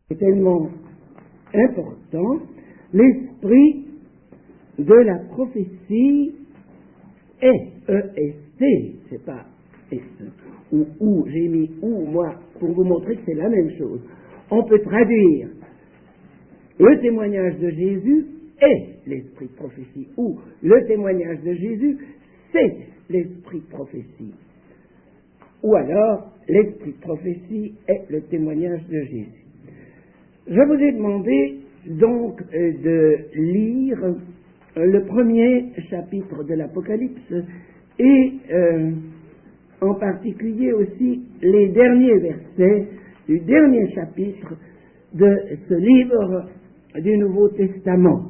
C'est tellement important, l'esprit de la prophétie est, E-S-T, c'est pas S, ou, j'ai mis ou, moi, pour vous montrer que c'est la même chose. On peut traduire le témoignage de Jésus est l'esprit de prophétie, ou le témoignage de Jésus, c'est l'esprit de prophétie. Ou alors, l'esprit de prophétie est le témoignage de Jésus. Je vous ai demandé donc de lire le premier chapitre de l'Apocalypse et en particulier aussi les derniers versets du dernier chapitre de ce livre du Nouveau Testament,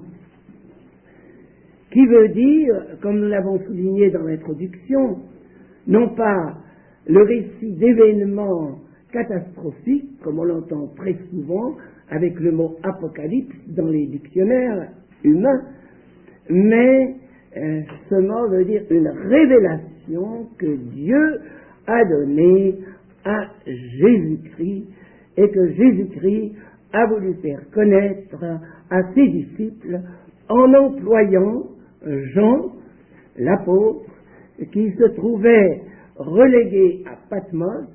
qui veut dire, comme nous l'avons souligné dans l'introduction, non pas le récit d'événements catastrophiques, comme on l'entend très souvent avec le mot apocalypse dans les dictionnaires humains, mais ce mot veut dire une révélation que Dieu a donnée à Jésus-Christ et que Jésus-Christ a voulu faire connaître à ses disciples en employant Jean, l'apôtre, qui se trouvait relégué à Patmos,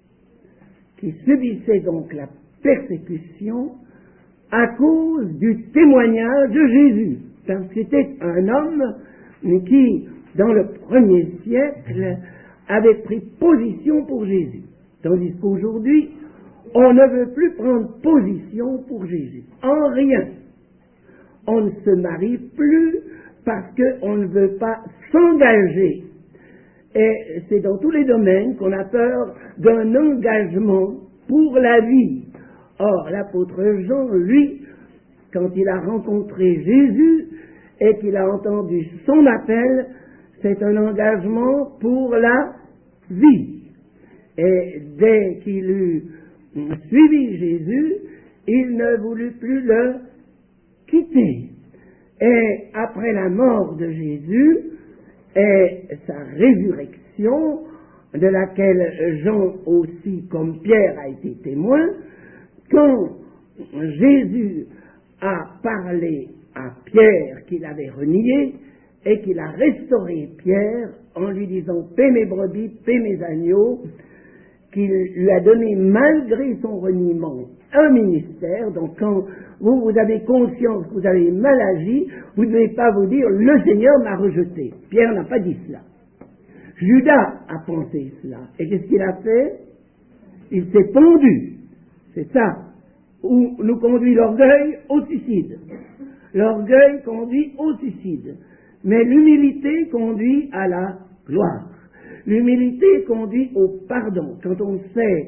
qui subissait donc la persécution à cause du témoignage de Jésus. Parce que c'était un homme qui, dans le premier siècle, avait pris position pour Jésus. Tandis qu'aujourd'hui, on ne veut plus prendre position pour Jésus. En rien. On ne se marie plus parce qu'on ne veut pas s'engager. Et c'est dans tous les domaines qu'on a peur d'un engagement pour la vie. Or, l'apôtre Jean, lui, quand il a rencontré Jésus et qu'il a entendu son appel, c'est un engagement pour la vie. Et dès qu'il eut suivi Jésus, il ne voulut plus le quitter. Et après la mort de Jésus et sa résurrection, de laquelle Jean aussi, comme Pierre, a été témoin, quand Jésus a parlé à Pierre qu'il avait renié et qu'il a restauré Pierre en lui disant « paie mes brebis, paie mes agneaux », qu'il lui a donné malgré son reniement un ministère. Donc quand vous avez conscience que vous avez mal agi, vous ne devez pas vous dire « le Seigneur m'a rejeté ». Pierre n'a pas dit cela. Judas a pensé cela. Et qu'est-ce qu'il a fait? Il s'est pendu. C'est ça où nous conduit l'orgueil au suicide. L'orgueil conduit au suicide. Mais l'humilité conduit à la gloire. L'humilité conduit au pardon. Quand on sait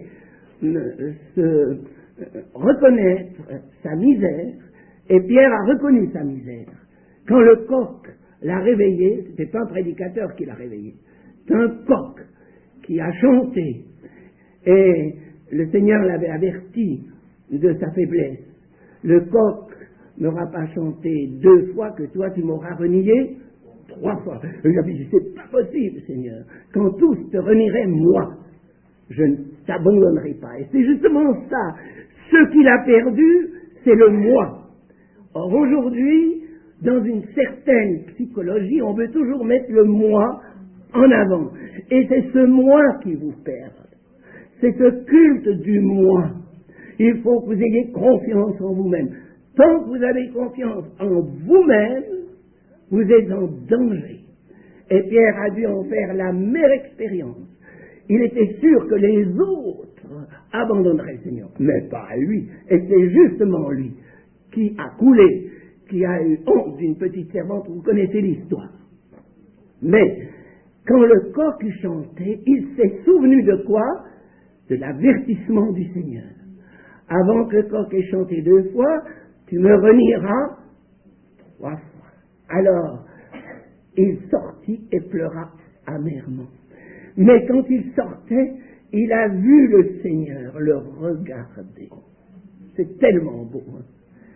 se reconnaître sa misère, et Pierre a reconnu sa misère. Quand le coq l'a réveillé, c'était pas un prédicateur qui l'a réveillé, c'est un coq qui a chanté. Et le Seigneur l'avait averti de sa faiblesse. Le coq n'aura pas chanté 2 fois que toi tu m'auras renié 3 fois. Il a dit, c'est pas possible, Seigneur. Quand tous te renieraient, moi, je ne t'abandonnerai pas. Et c'est justement ça. Ce qu'il a perdu, c'est le moi. Or, aujourd'hui, dans une certaine psychologie, on veut toujours mettre le moi en avant. Et c'est ce moi qui vous perd. C'est ce culte du moi. Il faut que vous ayez confiance en vous-même. Tant que vous avez confiance en vous-même, vous êtes en danger. Et Pierre a dû en faire la mère expérience. Il était sûr que les autres abandonneraient le Seigneur, mais pas à lui. Et c'est justement lui qui a coulé, qui a eu honte d'une petite servante. Vous connaissez l'histoire. Mais quand le coq chantait, il s'est souvenu de quoi? De l'avertissement du Seigneur. Avant que le coq ait chanté 2 fois, tu me renieras 3 fois. Alors, il sortit et pleura amèrement. Mais quand il sortait, il a vu le Seigneur le regarder. C'est tellement beau. Hein?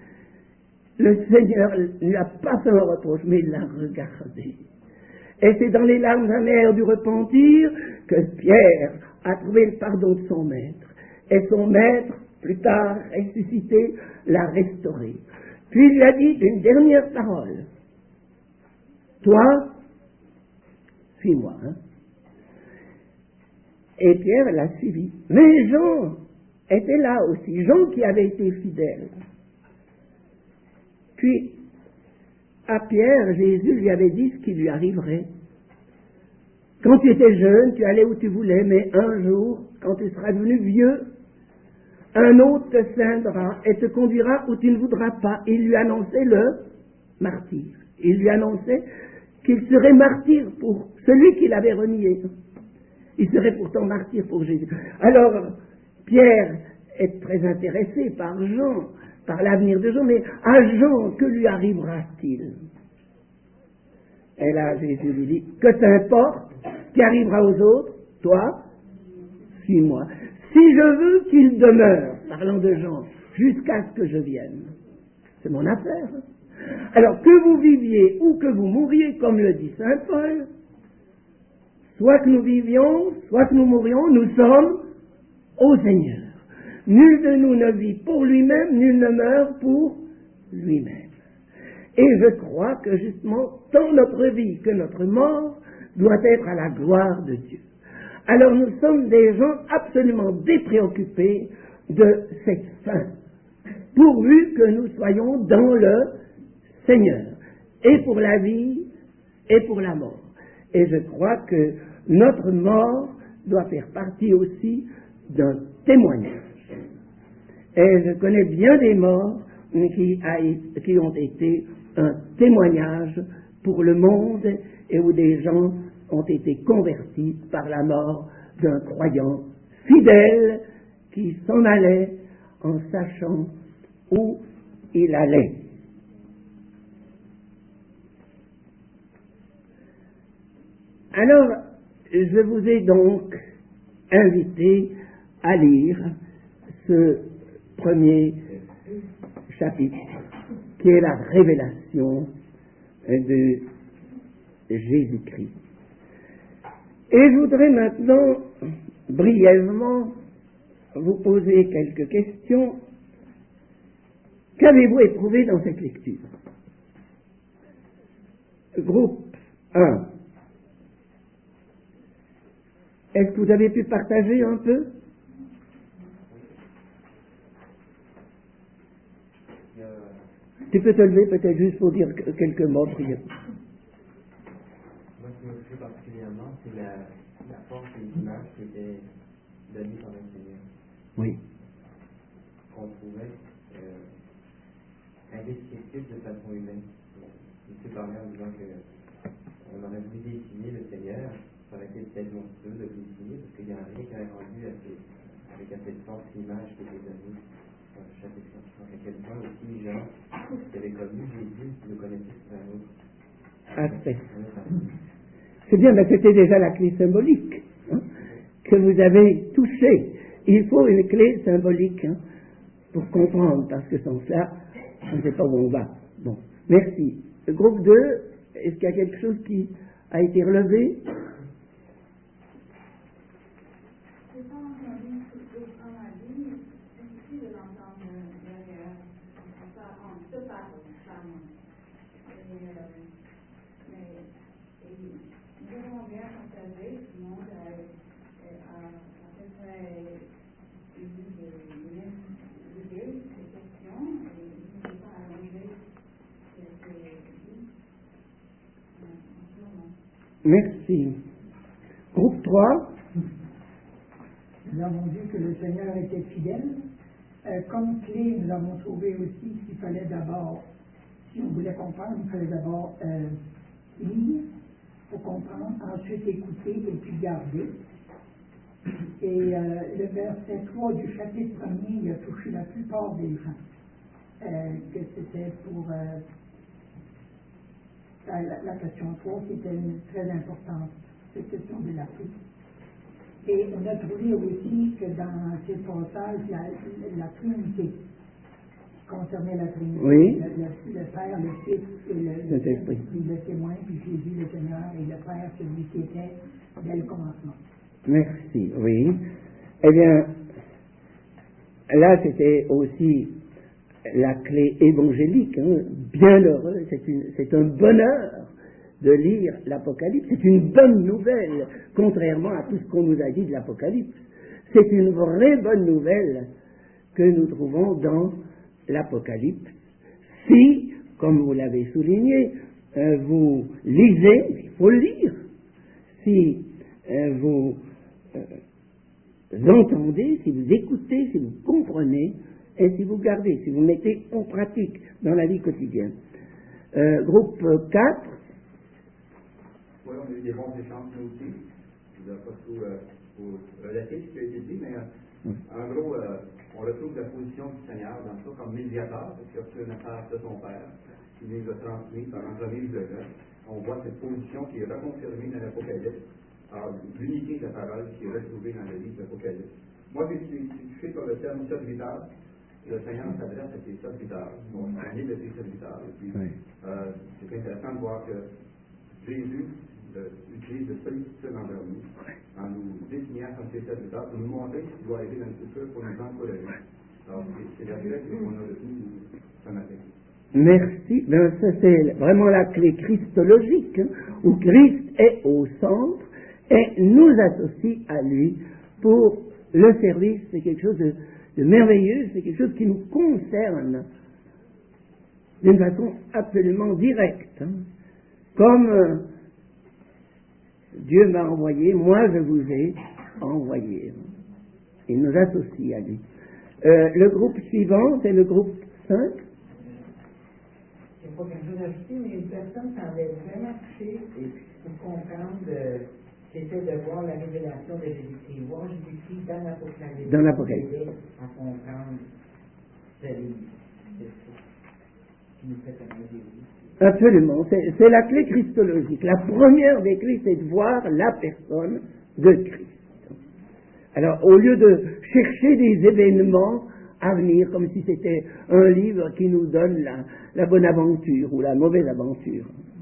Le Seigneur ne lui a pas fait un reproche, mais il l'a regardé. Et c'est dans les larmes amères du repentir que Pierre a trouvé le pardon de son maître. Et son maître plus tard ressuscité, l'a restauré. Puis il lui a dit une dernière parole. Toi, suis-moi. Et Pierre l'a suivi. Mais Jean était là aussi, Jean qui avait été fidèle. Puis, à Pierre, Jésus lui avait dit ce qui lui arriverait. Quand tu étais jeune, tu allais où tu voulais, mais un jour, quand tu seras devenu vieux, un autre te ceindra et te conduira où tu ne voudras pas. Il lui annonçait le martyr. Il lui annonçait qu'il serait martyr pour celui qui l'avait renié. Il serait pourtant martyr pour Jésus. Alors, Pierre est très intéressé par Jean, par l'avenir de Jean, mais à Jean, que lui arrivera-t-il? Et là, Jésus lui dit, que t'importe, qui arrivera aux autres, toi, suis-moi. Si je veux qu'il demeure, parlant de Jean, jusqu'à ce que je vienne, c'est mon affaire. Alors, que vous viviez ou que vous mouriez, comme le dit saint Paul, soit que nous vivions, soit que nous mourions, nous sommes au Seigneur. Nul de nous ne vit pour lui-même, nul ne meurt pour lui-même. Et je crois que justement, tant notre vie que notre mort doit être à la gloire de Dieu. Alors nous sommes des gens absolument dépréoccupés de cette fin, pourvu que nous soyons dans le Seigneur, et pour la vie, et pour la mort. Et je crois que notre mort doit faire partie aussi d'un témoignage. Et je connais bien des morts qui ont été un témoignage pour le monde et où des gens ont été convertis par la mort d'un croyant fidèle qui s'en allait en sachant où il allait. Alors, je vous ai donc invité à lire ce premier chapitre, qui est la révélation de Jésus-Christ. Et je voudrais maintenant, brièvement, vous poser quelques questions. Qu'avez-vous éprouvé dans cette lecture? Groupe 1. Est-ce que vous avez pu partager un peu? Tu peux te lever peut-être juste pour dire quelques mots, prière. Moi, ce qui me plaît particulièrement, c'est la force des images qui étaient données par le Seigneur. Oui. Qu'on trouvait indescriptible de façon humaine. Je parlais en disant qu'on aurait voulu dessiner le Seigneur, ça aurait été peut-être monstrueux de le dessiner, parce qu'il n'y a rien qui aurait rendu avec cette force d'image qui était donnée dans le chapitre 5. À quel point aussi Jean, qui avait connu Jésus, le connaissait sur un autre aspect. C'est bien, mais c'était déjà la clé symbolique que vous avez touchée. Il faut une clé symbolique pour comprendre, parce que sans ça, on ne sait pas où on va. Bon, merci. Le groupe 2, est-ce qu'il y a quelque chose qui a été relevé? Merci. Groupe 3. Nous avons vu que le Seigneur était fidèle. Comme clé, nous avons trouvé aussi qu'il fallait d'abord, si on voulait comprendre, il fallait d'abord lire pour comprendre, ensuite écouter et puis garder. Et le verset 3 du chapitre 1er, il a touché la plupart des gens. Que c'était pour la question 3 qui était très importante, cette question de la paix. Et on a trouvé aussi que dans ces passages, la Trinité concernait la Trinité. Oui. Le Père, le Fils et le Saint-Esprit, le témoin, puis Jésus le Seigneur et le Père, celui qui était dès le commencement. Merci, oui. Eh bien, là, c'était aussi la clé évangélique, hein, bienheureux, c'est un bonheur de lire l'Apocalypse, c'est une bonne nouvelle, contrairement à tout ce qu'on nous a dit de l'Apocalypse. C'est une vraie bonne nouvelle que nous trouvons dans l'Apocalypse. Si, comme vous l'avez souligné, vous lisez, il faut le lire, si vous entendez, si vous écoutez, si vous comprenez, et si vous gardez, si vous mettez en pratique dans la vie quotidienne. Groupe 4. Oui, on a eu des bons échanges nous aussi. Je ne voudrais pas tout relater ce qui a été dit, mais en gros, on retrouve la position du Seigneur dans ça comme médiateur, parce qu'il a reçu une affaire de son Père, qui nous a transmis par l'entremise de l'œuvre. On voit cette position qui est reconfirmée dans l'Apocalypse. Alors, l'unité de la parole qui est retrouvée dans le livre de l'Apocalypse. Moi, j'ai touché sur le terme serviteur. Le Seigneur s'adresse à ses serviteurs. On est de ses serviteurs. Et puis, c'est intéressant de voir que Jésus utilise le sollicitude envers nous, en nous désignant comme ses serviteurs, pour nous montrer ce qui doit arriver dans le futur, pour nous encourager. Alors, c'est la clé qu'on a retenue ce matin. Merci. Ben, ça, c'est vraiment la clé christologique, hein, où Christ est au centre et nous associe à lui pour le service. C'est quelque chose de merveilleux, c'est quelque chose qui nous concerne d'une façon absolument directe. Hein. Comme Dieu m'a envoyé, moi je vous ai envoyé. Il nous associe à lui. Le groupe suivant, c'est le groupe 5. Je n'ai pas quelque chose à ajouter, mais une personne semblait vraiment touchée et pour comprendre, c'était de voir la révélation de Jésus-Christ. Voir Jésus-Christ dans l'Apocalypse. Dans l'Apocalypse. À comprendre ce livre. Qui nous fait connaître Jésus. Absolument, c'est la clé christologique. La première des clés, c'est de voir la personne de Christ. Alors, au lieu de chercher des événements à venir, comme si c'était un livre qui nous donne la bonne aventure ou la mauvaise aventure.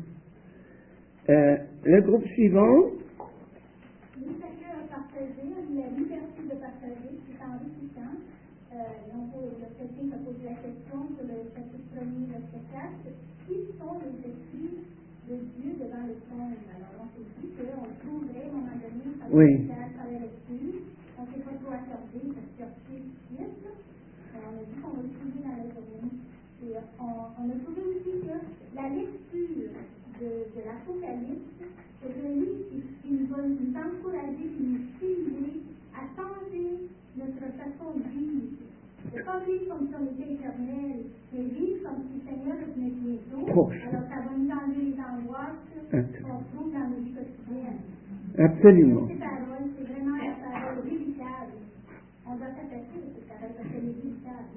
Le groupe suivant. Chacun a partagé, la liberté de partager, c'est enrichissant. Quelqu'un m'a posé la question sur le chapitre 1er, verset 4. Qui sont les esprits de Dieu devant le trône? Alors, on s'est dit qu'on trouverait, à un moment donné, à travers l'esprit. On ne sait pas trop accorder, parce qu'il y a plus de suite. On a dit qu'on va le trouver dans la journée. Et on a trouvé aussi que la lecture de l'Apocalypse, c'est un livre qui nous va nous encourager, qui nous stimuler à changer notre façon de vivre. De ne pas vivre comme si on était éternel, mais vivre comme si le Seigneur venait bientôt. Alors ça va nous enlever les angoisses qu'on trouve dans nos vies quotidiennes. Absolument. Ces paroles, c'est vraiment la parole véritable. On doit s'attacher à cette parole parce qu'elle est véritable.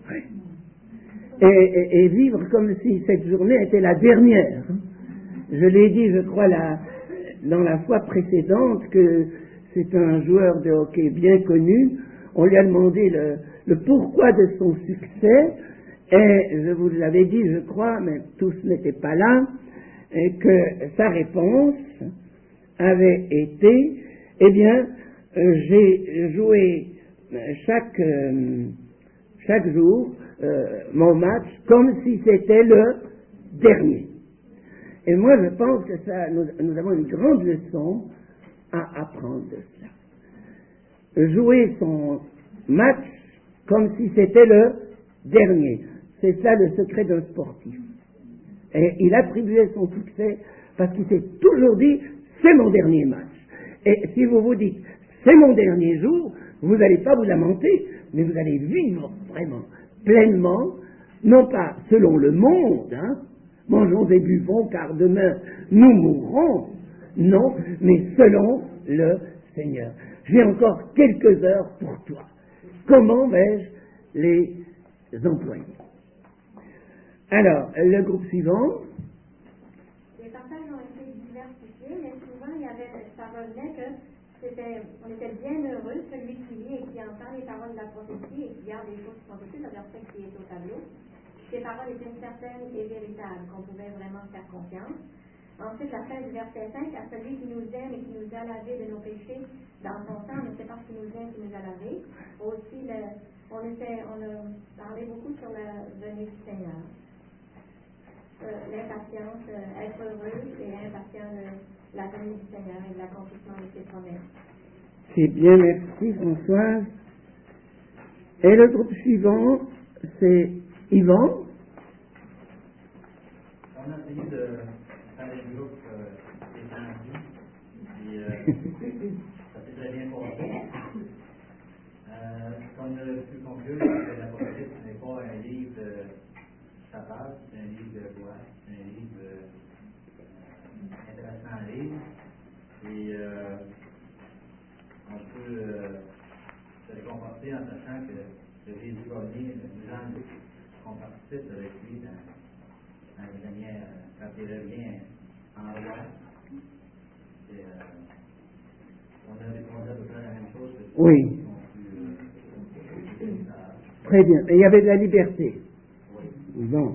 Et vivre comme si cette journée était la dernière. Je l'ai dit, je crois, dans la fois précédente, que c'est un joueur de hockey bien connu. On lui a demandé le pourquoi de son succès, et je vous l'avais dit, je crois, mais tous n'étaient pas là, et que sa réponse avait été, eh bien, j'ai joué chaque jour mon match comme si c'était le dernier. Et moi, je pense que nous avons une grande leçon à apprendre de cela. Jouer son match comme si c'était le dernier. C'est ça le secret d'un sportif. Et il attribuait son succès parce qu'il s'est toujours dit, c'est mon dernier match. Et si vous vous dites, c'est mon dernier jour, vous n'allez pas vous lamenter, mais vous allez vivre vraiment, pleinement, non pas selon le monde, mangeons et buvons car demain nous mourrons, non, mais selon le Seigneur. J'ai encore quelques heures pour toi. Comment vais-je les employer? Alors, le groupe suivant. Les partages ont été diversifiés, mais souvent il y avait, ça revenait que on était bien heureux, celui qui lit et qui entend les paroles de la prophétie et qui garde les choses qui sont écrites, c'est-à-dire ce qui est au tableau. Ces paroles étaient certaines et véritables, qu'on pouvait vraiment faire confiance. Ensuite, la fin du verset 5, à celui qui nous aime et qui nous a lavé de nos péchés dans son sang, mais c'est parce qu'il nous aime qu'il nous a lavé. Aussi, on a parlé beaucoup sur la venue du Seigneur. L'impatience, être heureux et impatient de la venue du Seigneur et de l'accomplissement de ses promesses. C'est bien, merci Françoise. Et le groupe suivant, c'est Yvan. On a essayé de faire des groupes étendus, puis ça s'est très bien passé. Comme on a pu conclure, que l'Apocalypse n'est pas un livre capable, c'est un livre de loi, c'est un livre intéressant à lire, et on peut se réconforter en sachant que Jésus va venir nous enlever, qu'on participe avec lui dans les dernières, quand il revient en roi. Et, on a répondu à peu près la même chose. Oui. Très bien. Et il y avait de la liberté. Oui. Bon.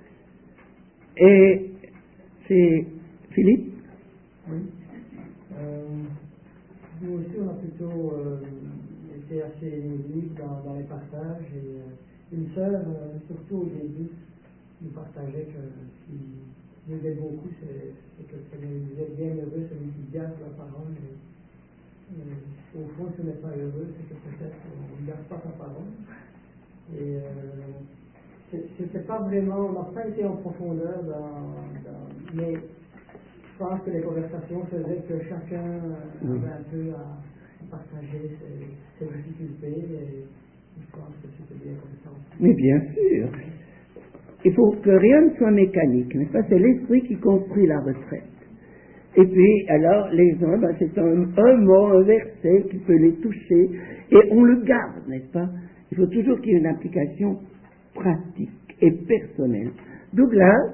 Et c'est Philippe? Oui. Nous aussi, on a plutôt été assez libres dans les partages. Et une sœur, surtout au début, nous partageait que ce qui nous aide beaucoup, c'est que le Seigneur nous disait bien heureux celui qui garde la parole. Au fond, si on n'est pas heureux, c'est que peut-être on ne garde pas sa parole. Et c'était pas vraiment, on n'a pas été en profondeur mais je pense que les conversations faisaient que chacun avait un peu à partager ses difficultés, et je pense que c'était bien comme ça. Mais bien sûr. Il faut que rien ne soit mécanique, n'est-ce pas? C'est l'esprit qui construit la retraite. Et puis, alors, les uns, c'est un mot, un verset qui peut les toucher, et on le garde, n'est-ce pas? Il faut toujours qu'il y ait une application pratique et personnelle. Douglas?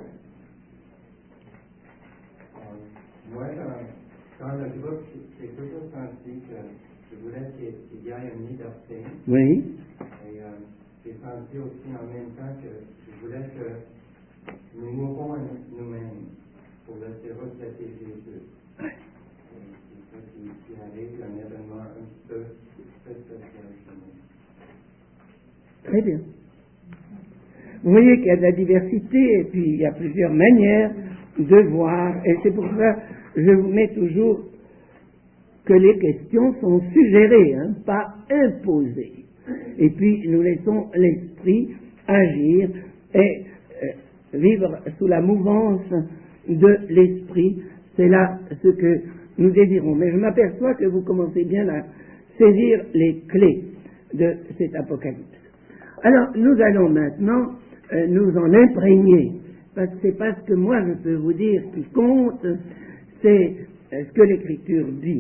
Moi, dans le groupe, j'ai toujours senti que je voulais qu'il y ait une liberté. Oui. Et j'ai senti aussi en même temps que je voulais que nous mourons à nous-mêmes pour laisser refléter Jésus. Ouais. C'est ça qui arrive, un événement un petit peu spécial chez nous. Très bien. Vous voyez qu'il y a de la diversité, et puis il y a plusieurs manières de voir, et c'est pour ça que je vous mets toujours que les questions sont suggérées, pas imposées. Et puis nous laissons l'esprit agir et vivre sous la mouvance de l'esprit. C'est là ce que nous désirons. Mais je m'aperçois que vous commencez bien à saisir les clés de cet apocalypse. Alors, nous allons maintenant nous en imprégner, parce que c'est pas ce que moi je peux vous dire qui compte, c'est ce que l'Écriture dit.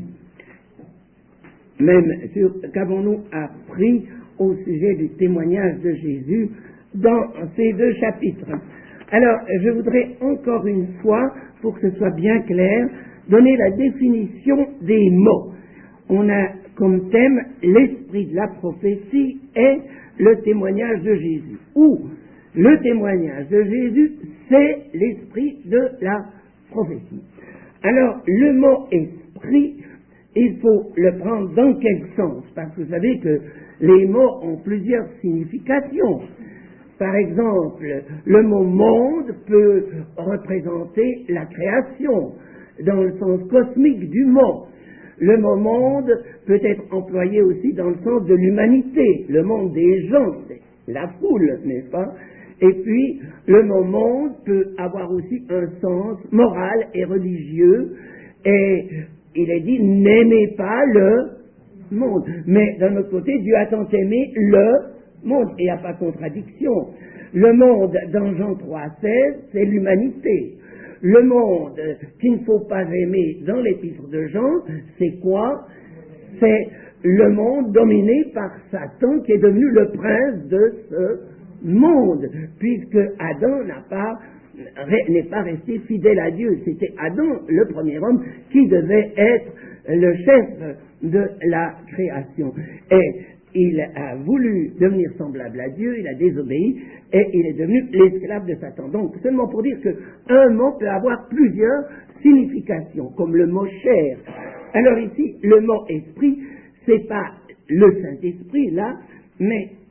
Même sur qu'avons-nous appris au sujet du témoignage de Jésus dans ces 2 chapitres. Alors, je voudrais encore une fois, pour que ce soit bien clair, donner la définition des mots. On a comme thème l'esprit de la prophétie et le témoignage de Jésus. Ou le témoignage de Jésus, c'est l'esprit de la prophétie. Alors, le mot esprit, il faut le prendre dans quel sens? Parce que vous savez que les mots ont plusieurs significations. Par exemple, le mot monde peut représenter la création, dans le sens cosmique du mot. Le mot monde peut être employé aussi dans le sens de l'humanité, le monde des gens, la foule, n'est-ce pas? Et puis, le mot monde peut avoir aussi un sens moral et religieux, et il est dit, n'aimez pas le monde. Mais d'un autre côté, Dieu a tant aimé le monde, et il n'y a pas de contradiction. Le monde, dans Jean 3,16, c'est l'humanité. Le monde qu'il ne faut pas aimer dans l'épître de Jean, c'est quoi? C'est le monde dominé par Satan, qui est devenu le prince de ce monde, puisque Adam n'est pas resté fidèle à Dieu. C'était Adam, le premier homme, qui devait être le chef de la création. Et il a voulu devenir semblable à Dieu, il a désobéi, et il est devenu l'esclave de Satan. Donc, seulement pour dire qu'un mot peut avoir plusieurs significations, comme le mot chair. Alors ici, le mot esprit, c'est pas le Saint-Esprit, là, mais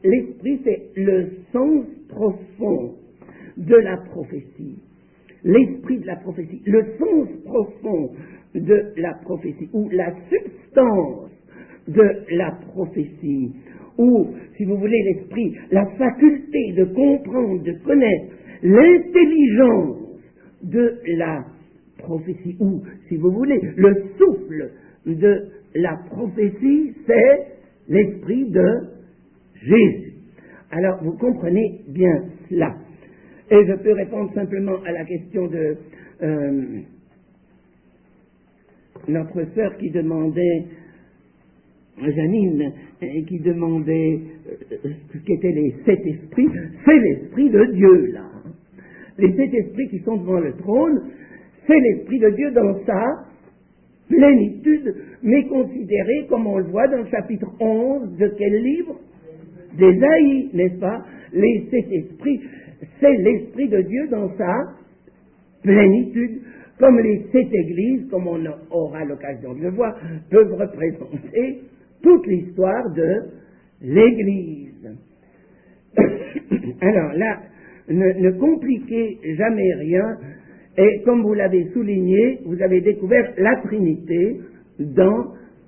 l'esprit, c'est le sens profond de la prophétie. L'esprit de la prophétie, le sens profond de la prophétie, ou la substance de la prophétie, ou, si vous voulez, l'esprit, la faculté de comprendre, de connaître, l'intelligence de la prophétie, ou, si vous voulez, le souffle de la prophétie, c'est l'esprit de Jésus. Alors, vous comprenez bien cela. Et je peux répondre simplement à la question de notre sœur qui demandait, Janine, qui demandait ce qu'étaient les 7 esprits. C'est l'esprit de Dieu, là. Les 7 esprits qui sont devant le trône, c'est l'esprit de Dieu dans sa plénitude, mais considéré, comme on le voit dans le chapitre 11 de quel livre? D'Ésaïe, n'est-ce pas? Les 7 esprits, c'est l'esprit de Dieu dans sa plénitude, comme les 7 églises, comme on aura l'occasion de le voir, peuvent représenter toute l'histoire de l'Église. Alors là, ne compliquez jamais rien, et comme vous l'avez souligné, vous avez découvert la Trinité dans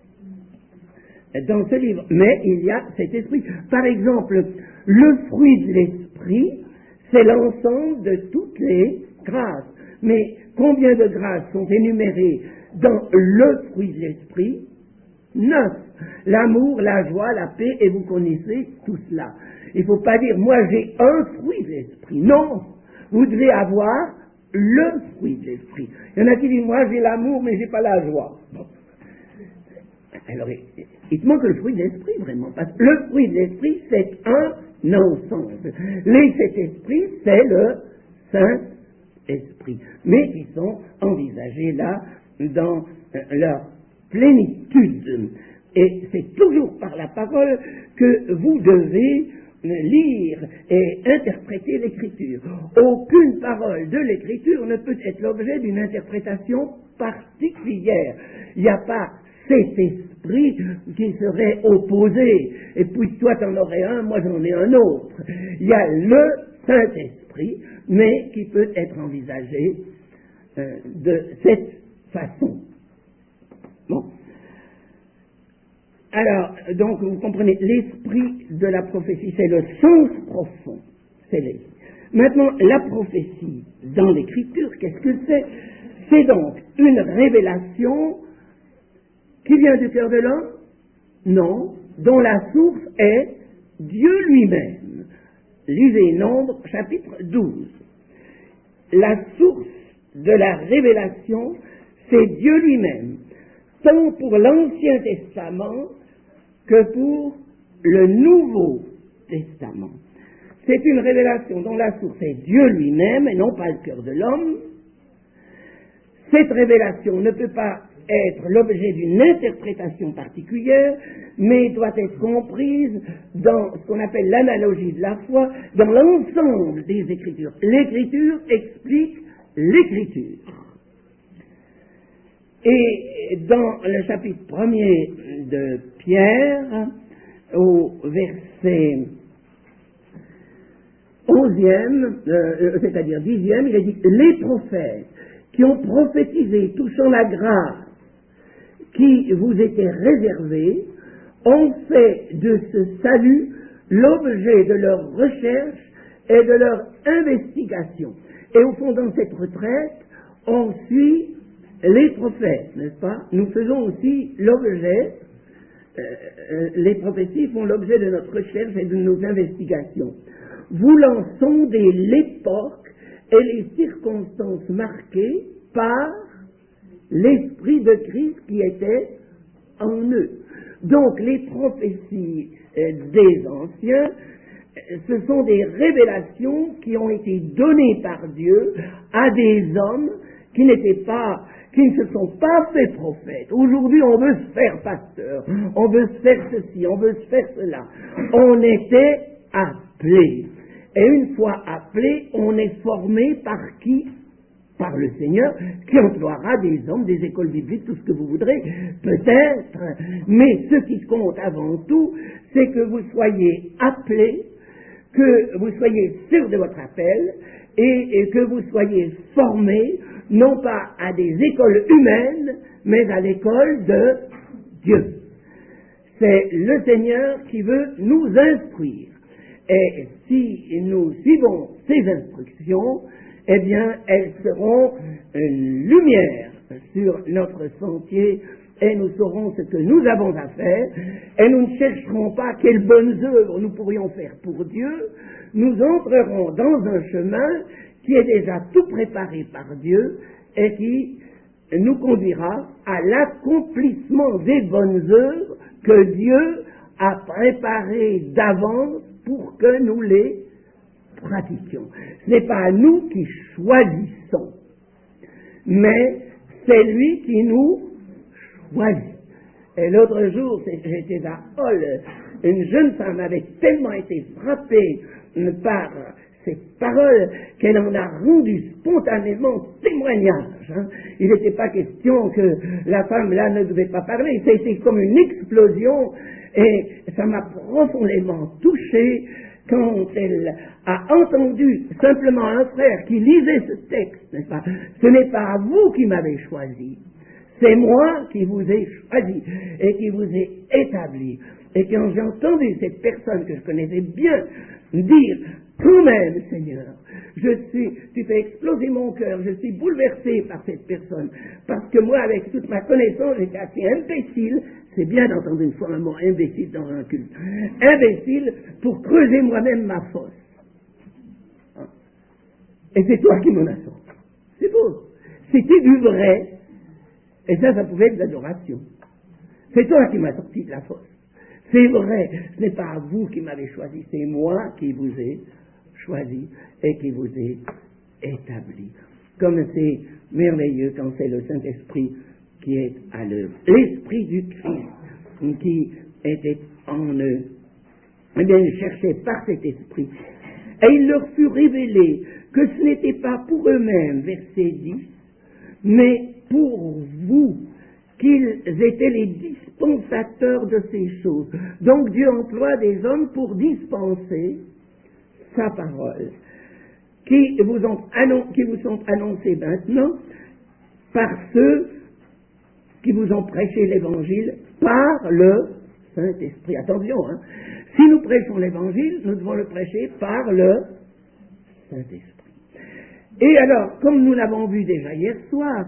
ce livre. Mais il y a cet esprit. Par exemple, le fruit de l'esprit, c'est l'ensemble de toutes les grâces. Mais combien de grâces sont énumérées dans le fruit de l'esprit? 9. L'amour, la joie, la paix, et vous connaissez tout cela. Il ne faut pas dire, moi j'ai un fruit de l'esprit. Non, vous devez avoir le fruit de l'esprit. Il y en a qui disent, moi j'ai l'amour, mais j'ai pas la joie. Bon. Alors, il te manque le fruit de l'esprit, vraiment. Parce que le fruit de l'esprit, c'est un ensemble. Les 7 esprits, c'est le Saint-Esprit. Mais ils sont envisagés là, dans leur plénitude. Et c'est toujours par la parole que vous devez lire et interpréter l'Écriture. Aucune parole de l'Écriture ne peut être l'objet d'une interprétation particulière. Il n'y a pas cet esprit qui serait opposé, et puis toi t'en aurais un, moi j'en ai un autre. Il y a le Saint-Esprit, mais qui peut être envisagé de cette façon. Bon. Alors, donc, vous comprenez, l'esprit de la prophétie, c'est le sens profond. C'est l'esprit. Maintenant, la prophétie dans l'Écriture, qu'est-ce que c'est? C'est donc une révélation qui vient du cœur de l'homme? Non, dont la source est Dieu lui-même. Lisez Nombre, chapitre 12. La source de la révélation, c'est Dieu lui-même, tant pour l'Ancien Testament que pour le Nouveau Testament. C'est une révélation dont la source est Dieu lui-même et non pas le cœur de l'homme. Cette révélation ne peut pas être l'objet d'une interprétation particulière, mais doit être comprise dans ce qu'on appelle l'analogie de la foi, dans l'ensemble des Écritures. L'Écriture explique l'Écriture. Et dans le chapitre 1er de Pierre, au verset 11e, c'est-à-dire 10e, il est dit « Les prophètes qui ont prophétisé touchant la grâce qui vous était réservée ont fait de ce salut l'objet de leur recherche et de leur investigation. » Et au fond, dans cette retraite, on suit les prophètes, n'est-ce pas? Nous faisons aussi l'objet, les prophéties font l'objet de notre recherche et de nos investigations. Voulant sonder l'époque et les circonstances marquées par l'Esprit de Christ qui était en eux. Donc les prophéties des anciens, ce sont des révélations qui ont été données par Dieu à des hommes qui ne se sont pas fait prophètes. Aujourd'hui, on veut se faire pasteur, on veut se faire ceci, on veut se faire cela. On était appelés. Et une fois appelé, on est formé par qui? par le Seigneur, qui emploiera des hommes, des écoles bibliques, tout ce que vous voudrez, peut-être, mais ce qui compte avant tout, c'est que vous soyez appelés, que vous soyez sûrs de votre appel, et que vous soyez formés, non pas à des écoles humaines, mais à l'école de Dieu. C'est le Seigneur qui veut nous instruire. Et si nous suivons ces instructions, eh bien, elles seront une lumière sur notre sentier et nous saurons ce que nous avons à faire et nous ne chercherons pas quelles bonnes œuvres nous pourrions faire pour Dieu. Nous entrerons dans un chemin qui est déjà tout préparé par Dieu et qui nous conduira à l'accomplissement des bonnes œuvres que Dieu a préparées d'avance pour que nous les pratiquions. Ce n'est pas nous qui choisissons, mais c'est lui qui nous choisit. Et l'autre jour, j'étais à Hall, une jeune femme avait tellement été frappée par ces paroles qu'elle en a rendu spontanément témoignage. Il n'était pas question que la femme là ne devait pas parler, c'était comme une explosion et ça m'a profondément touché quand elle a entendu simplement un frère qui lisait ce texte, n'est-ce pas? Ce n'est pas vous qui m'avez choisi, c'est moi qui vous ai choisi et qui vous ai établi. Et quand j'ai entendu cette personne que je connaissais bien dire, quand même, Seigneur, tu fais exploser mon cœur, je suis bouleversé par cette personne, parce que moi, avec toute ma connaissance, j'étais assez imbécile, c'est bien d'entendre une fois un mot imbécile dans un culte, imbécile pour creuser moi-même ma fosse. Et c'est toi qui m'en as sorti. C'est beau. C'était du vrai, et ça pouvait être de l'adoration. C'est toi qui m'as sorti de la fosse. C'est vrai, ce n'est pas vous qui m'avez choisi, c'est moi qui vous ai choisi et qui vous ai établi. Comme c'est merveilleux quand c'est le Saint-Esprit qui est à l'œuvre. L'Esprit du Christ qui était en eux. Eh bien, ils cherchaient par cet Esprit. Et il leur fut révélé que ce n'était pas pour eux-mêmes, verset 10, mais pour vous, qu'ils étaient les dispensateurs de ces choses. Donc Dieu emploie des hommes pour dispenser sa parole, qui vous sont annoncés maintenant par ceux qui vous ont prêché l'évangile par le Saint-Esprit. Attention, si nous prêchons l'évangile, nous devons le prêcher par le Saint-Esprit. Et alors, comme nous l'avons vu déjà hier soir,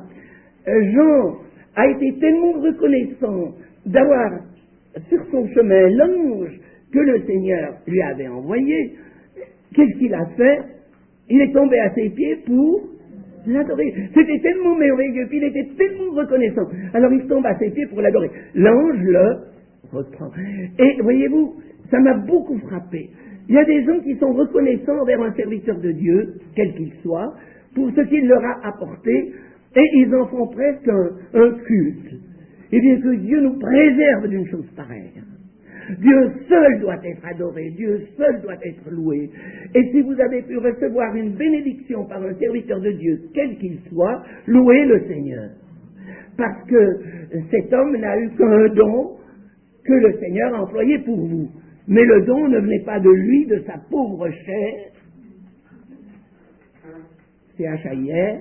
Jean a été tellement reconnaissant d'avoir sur son chemin l'ange que le Seigneur lui avait envoyé. Qu'est-ce qu'il a fait? Il est tombé à ses pieds pour l'adorer. C'était tellement merveilleux, puis il était tellement reconnaissant. Alors il tombe à ses pieds pour l'adorer. L'ange le reprend. Et voyez-vous, ça m'a beaucoup frappé. Il y a des gens qui sont reconnaissants envers un serviteur de Dieu, quel qu'il soit, pour ce qu'il leur a apporté, et ils en font presque un culte. Eh bien, que Dieu nous préserve d'une chose pareille. Dieu seul doit être adoré, Dieu seul doit être loué. Et si vous avez pu recevoir une bénédiction par un serviteur de Dieu, quel qu'il soit, louez le Seigneur. Parce que cet homme n'a eu qu'un don que le Seigneur a employé pour vous. Mais le don ne venait pas de lui, de sa pauvre chair. C'est H.A.I.R.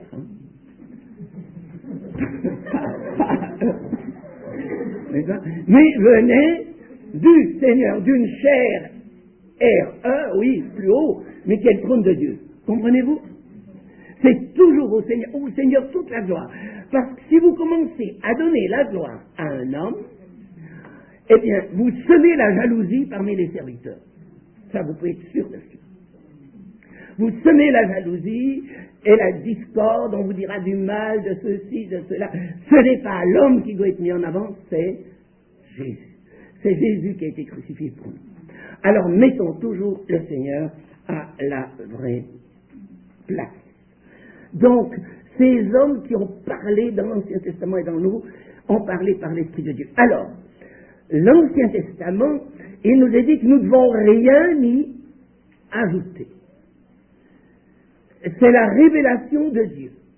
Mais venait du Seigneur, d'une chair R.E., oui, plus haut, mais qui est le trône de Dieu. Comprenez-vous? C'est toujours au Seigneur toute la gloire. Parce que si vous commencez à donner la gloire à un homme, eh bien, vous semez la jalousie parmi les serviteurs. Ça, vous pouvez être sûr de ça. Vous semez la jalousie et la discorde, on vous dira du mal, de ceci, de cela. Ce n'est pas l'homme qui doit être mis en avant, c'est Jésus. C'est Jésus qui a été crucifié pour nous. Alors, mettons toujours le Seigneur à la vraie place. Donc, ces hommes qui ont parlé dans l'Ancien Testament et dans nous, ont parlé par l'Esprit de Dieu. Alors, l'Ancien Testament, il nous est dit que nous ne devons rien y ajouter. C'est la révélation de Dieu.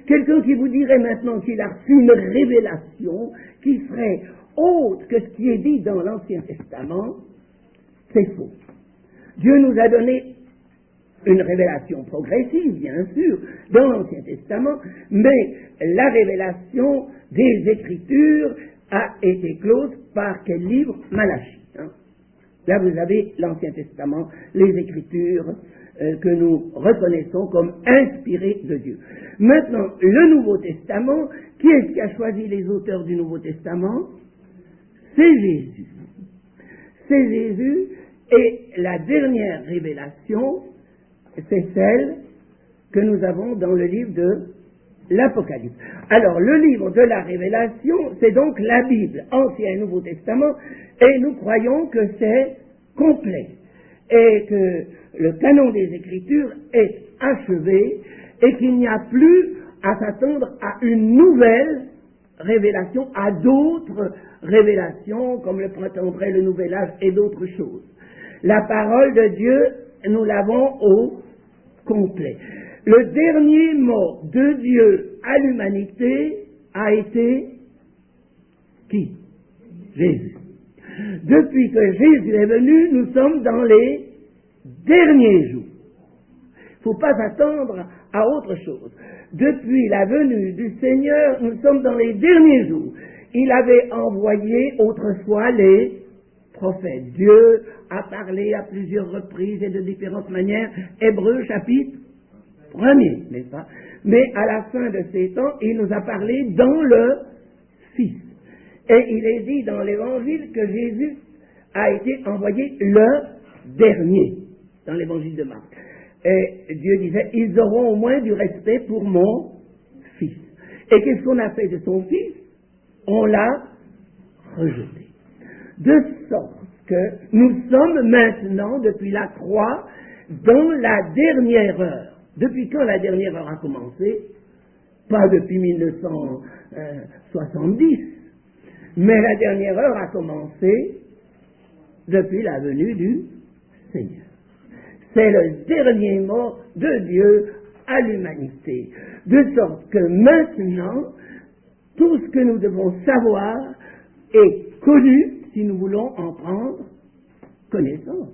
quelqu'un qui vous dirait maintenant qu'il a reçu une révélation qui serait autre que ce qui est dit dans l'Ancien Testament, c'est faux. Dieu nous a donné une révélation progressive, bien sûr, dans l'Ancien Testament, mais la révélation des Écritures a été close par quel livre? Malachie. Là, vous avez l'Ancien Testament, les Écritures que nous reconnaissons comme inspirées de Dieu. Maintenant, le Nouveau Testament, qui est-ce qui a choisi les auteurs du Nouveau Testament? C'est Jésus. C'est Jésus, et la dernière révélation, c'est celle que nous avons dans le livre de l'Apocalypse. Alors, le livre de la Révélation, c'est donc la Bible, Ancien et Nouveau Testament, et nous croyons que c'est complet, et que le canon des Écritures est achevé, et qu'il n'y a plus à s'attendre à une nouvelle révélation, à d'autres révélations, comme le prétendrait le Nouvel Âge et d'autres choses. La parole de Dieu, nous l'avons au complet. Le dernier mot de Dieu à l'humanité a été qui? Jésus. Depuis que Jésus est venu, nous sommes dans les derniers jours. Il ne faut pas attendre à autre chose. Depuis la venue du Seigneur, nous sommes dans les derniers jours. Il avait envoyé autrefois les prophètes. Dieu a parlé à plusieurs reprises et de différentes manières. Hébreux chapitre 1er, n'est-ce pas? Mais à la fin de ces temps, il nous a parlé dans le Fils. Et il est dit dans l'Évangile que Jésus a été envoyé le dernier, dans l'Évangile de Marc. Et Dieu disait, ils auront au moins du respect pour mon Fils. Et qu'est-ce qu'on a fait de son Fils? On l'a rejeté. De sorte que nous sommes maintenant, depuis la croix, dans la dernière heure. Depuis quand la dernière heure a commencé? Pas depuis 1970, mais la dernière heure a commencé depuis la venue du Seigneur. C'est le dernier mot de Dieu à l'humanité. De sorte que maintenant, tout ce que nous devons savoir est connu si nous voulons en prendre connaissance.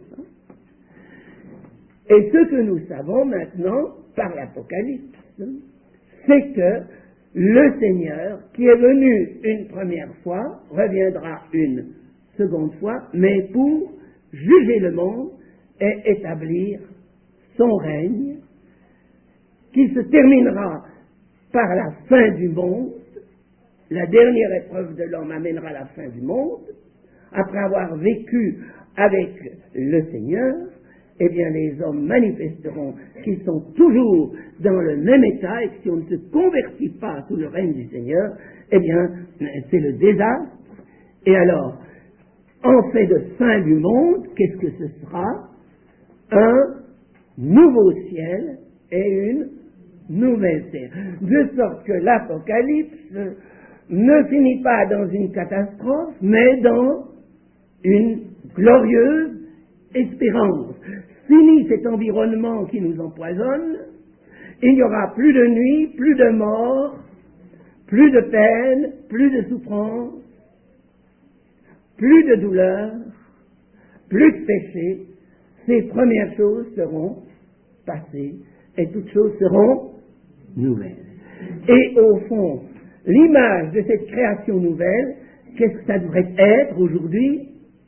Et ce que nous savons maintenant par l'Apocalypse, c'est que le Seigneur, qui est venu une première fois, reviendra une seconde fois, mais pour juger le monde et établir son règne, qui se terminera par la fin du monde. La dernière épreuve de l'homme amènera la fin du monde. Après avoir vécu avec le Seigneur, eh bien les hommes manifesteront qu'ils sont toujours dans le même état et que si on ne se convertit pas sous le règne du Seigneur, eh bien c'est le désastre. Et alors, en fait de fin du monde, qu'est-ce que ce sera? Un nouveau ciel et une nouvelle terre. De sorte que l'Apocalypse ne finit pas dans une catastrophe, mais dans une glorieuse espérance. Fini cet environnement qui nous empoisonne, il n'y aura plus de nuit, plus de mort, plus de peine, plus de souffrance, plus de douleur, plus de péché. Ces premières choses seront passées et toutes choses seront nouvelles. Et au fond, l'image de cette création nouvelle, qu'est-ce que ça devrait être aujourd'hui?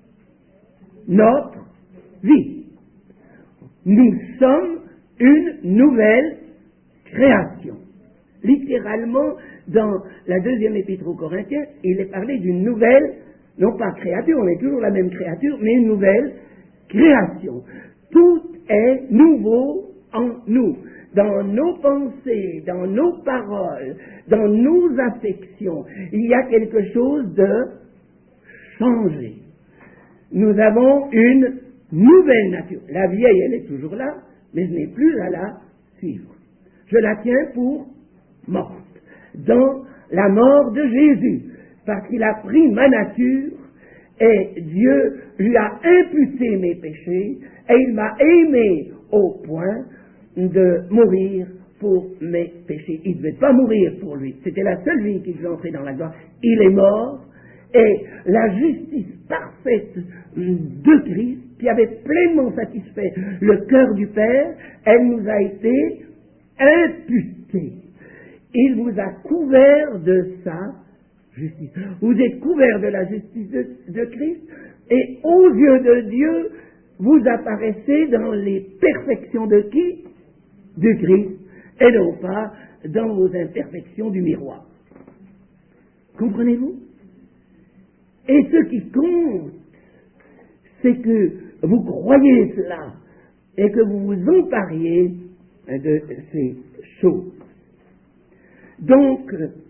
Notre vie. Nous sommes une nouvelle création. Littéralement, dans la deuxième épître aux Corinthiens, il est parlé d'une nouvelle, non pas créature, on est toujours la même créature, mais une nouvelle création. Tout est nouveau en nous. Dans nos pensées, dans nos paroles, dans nos affections, il y a quelque chose de changé. Nous avons une nouvelle nature. La vieille, elle est toujours là, mais je n'ai plus à la suivre. Je la tiens pour morte. Dans la mort de Jésus, parce qu'il a pris ma nature et Dieu lui a imputé mes péchés et il m'a aimé au point de mourir pour mes péchés. Il ne devait pas mourir pour lui. C'était la seule vie qui devait entrer dans la gloire. Il est mort. Et la justice parfaite de Christ, qui avait pleinement satisfait le cœur du Père, elle nous a été imputée. Il vous a couvert de sa justice. Vous êtes couvert de la justice de Christ, et aux yeux de Dieu, vous apparaissez dans les perfections de qui? Du Christ, et non pas dans vos imperfections du miroir. Comprenez-vous? Et ce qui compte, c'est que vous croyez cela et que vous vous empariez de ces choses. Donc,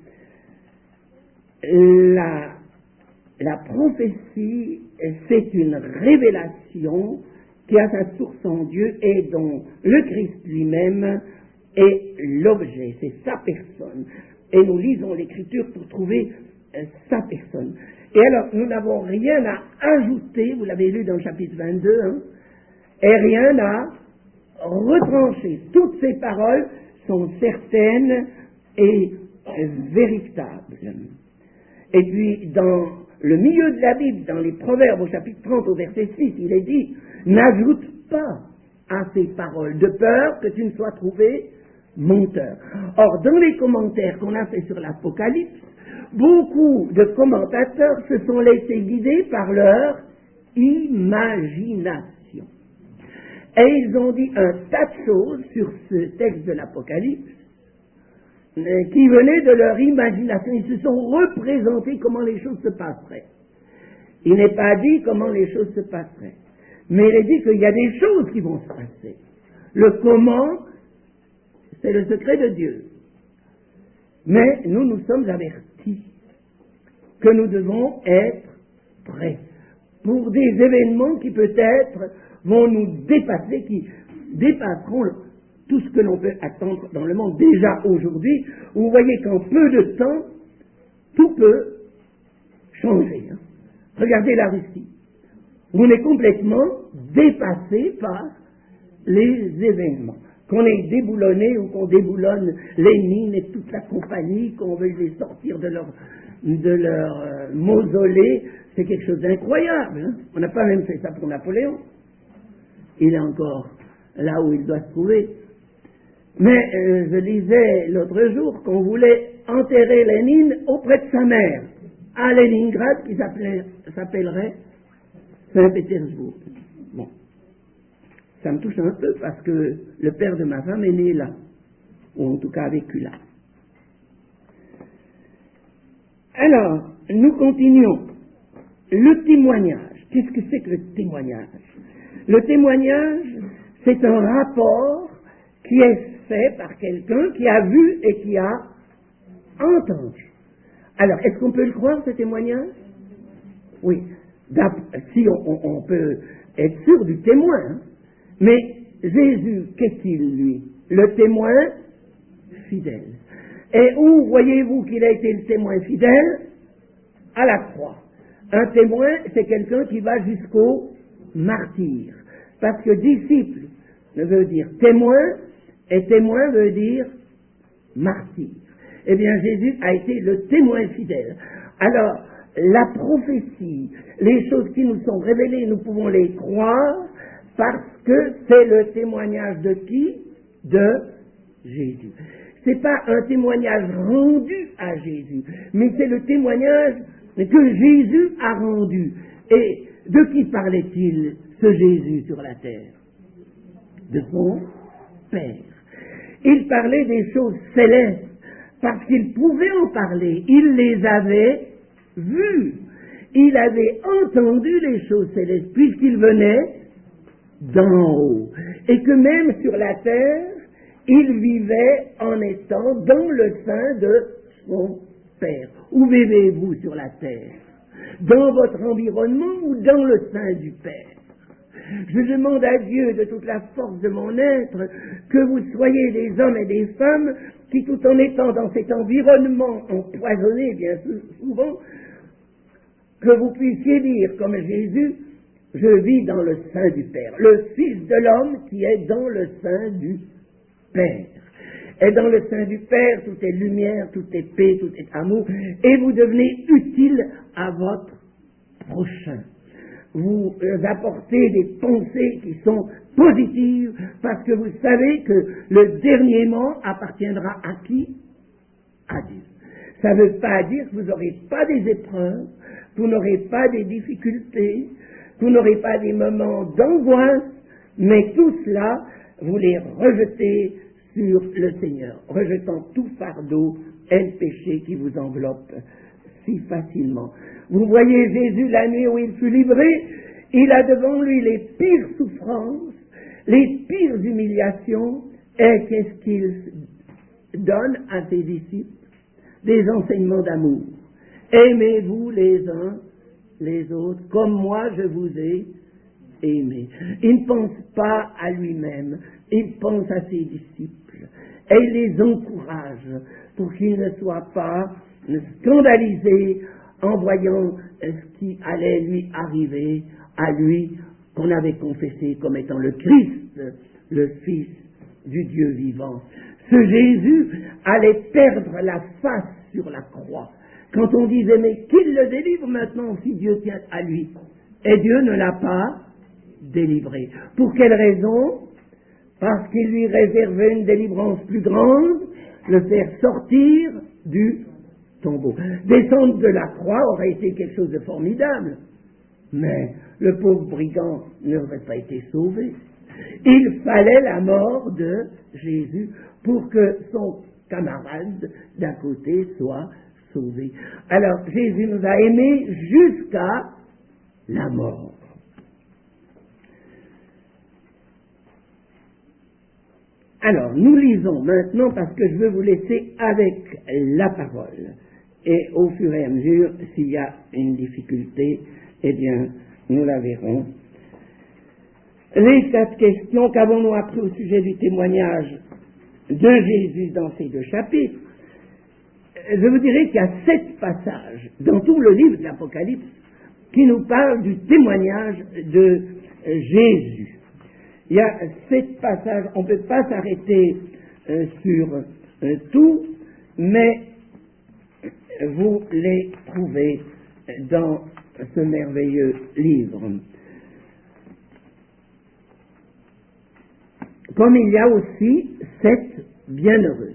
la prophétie, c'est une révélation qui a sa source en Dieu et dont le Christ lui-même est l'objet, c'est sa personne. Et nous lisons l'Écriture pour trouver sa personne. Et alors, nous n'avons rien à ajouter, vous l'avez lu dans le chapitre 22, et rien à retrancher. Toutes ces paroles sont certaines et véritables. Et puis, dans le milieu de la Bible, dans les Proverbes, au chapitre 30, au verset 6, il est dit, n'ajoute pas à ces paroles, de peur que tu ne sois trouvé menteur. Or, dans les commentaires qu'on a fait sur l'Apocalypse, beaucoup de commentateurs se sont laissés guider par leur imagination. Et ils ont dit un tas de choses sur ce texte de l'Apocalypse qui venaient de leur imagination. Ils se sont représentés comment les choses se passeraient. Il n'est pas dit comment les choses se passeraient. Mais il est dit qu'il y a des choses qui vont se passer. Le comment, c'est le secret de Dieu. Mais nous sommes avertis que nous devons être prêts pour des événements qui peut-être vont nous dépasser, qui dépasseront tout ce que l'on peut attendre dans le monde déjà aujourd'hui. Vous voyez qu'en peu de temps, tout peut changer. Regardez la Russie. On est complètement dépassé par les événements. Qu'on ait déboulonné ou qu'on déboulonne Lénine et toute la compagnie, qu'on veuille les sortir de leur mausolée, c'est quelque chose d'incroyable. On n'a pas même fait ça pour Napoléon. Il est encore là où il doit se trouver. Mais je lisais l'autre jour qu'on voulait enterrer Lénine auprès de sa mère, à Leningrad, qui s'appellerait Saint-Pétersbourg. Bon. Ça me touche un peu parce que le père de ma femme est né là, ou en tout cas a vécu là. Alors, nous continuons. Le témoignage. Qu'est-ce que c'est que le témoignage? Le témoignage, c'est un rapport qui est fait par quelqu'un qui a vu et qui a entendu. Alors, est-ce qu'on peut le croire, ce témoignage? Oui. Si on peut être sûr du témoin. Mais Jésus, qu'est-il, lui? Le témoin fidèle. Et où voyez-vous qu'il a été le témoin fidèle? À la croix. Un témoin, c'est quelqu'un qui va jusqu'au martyr. Parce que disciple veut dire témoin, et témoin veut dire martyr. Eh bien, Jésus a été le témoin fidèle. Alors, la prophétie, les choses qui nous sont révélées, nous pouvons les croire parce que c'est le témoignage de qui? De Jésus. C'est pas un témoignage rendu à Jésus, mais c'est le témoignage que Jésus a rendu. Et de qui parlait-il, ce Jésus sur la terre? De son Père. Il parlait des choses célestes, parce qu'il pouvait en parler. Il les avait vues. Il avait entendu les choses célestes, puisqu'il venait d'en haut. Et que même sur la terre, il vivait en étant dans le sein de son Père. Où vivez-vous sur la terre? Dans votre environnement ou dans le sein du Père? Je demande à Dieu de toute la force de mon être que vous soyez des hommes et des femmes qui, tout en étant dans cet environnement empoisonné bien souvent, que vous puissiez dire comme Jésus, je vis dans le sein du Père, le Fils de l'homme qui est dans le sein du Père. Et dans le sein du Père, tout est lumière, tout est paix, tout est amour, et vous devenez utile à votre prochain. Vous apportez des pensées qui sont positives, parce que vous savez que le dernier mot appartiendra à qui? À Dieu. Ça ne veut pas dire que vous n'aurez pas des épreuves, vous n'aurez pas des difficultés, vous n'aurez pas des moments d'angoisse, mais tout cela, vous les rejetez sur le Seigneur, rejetant tout fardeau et le péché qui vous enveloppe si facilement. Vous voyez Jésus la nuit où il fut livré, il a devant lui les pires souffrances, les pires humiliations, et qu'est-ce qu'il donne à ses disciples? Des enseignements d'amour. Aimez-vous les uns les autres, comme moi je vous ai aimés. Il ne pense pas à lui-même, il pense à ses disciples, et il les encourage pour qu'ils ne soient pas scandalisés en voyant ce qui allait lui arriver à lui, qu'on avait confessé comme étant le Christ, le Fils du Dieu vivant. Ce Jésus allait perdre la face sur la croix. Quand on disait, mais qu'il le délivre maintenant si Dieu tient à lui? Et Dieu ne l'a pas délivré. Pour quelle raison? Parce qu'il lui réservait une délivrance plus grande, le faire sortir du tombeau. Descendre de la croix aurait été quelque chose de formidable, mais le pauvre brigand n'aurait pas été sauvé. Il fallait la mort de Jésus pour que son camarade d'à côté soit sauvé. Alors Jésus nous a aimés jusqu'à la mort. Alors nous lisons maintenant, parce que je veux vous laisser avec la parole, et au fur et à mesure, s'il y a une difficulté, eh bien nous la verrons. Les 4 questions qu'avons-nous appris au sujet du témoignage de Jésus dans ces 2 chapitres? Je vous dirais qu'il y a 7 passages dans tout le livre de l'Apocalypse qui nous parlent du témoignage de Jésus. Il y a 7 passages, on ne peut pas s'arrêter sur tout, mais vous les trouvez dans ce merveilleux livre. Comme il y a aussi 7 bienheureux.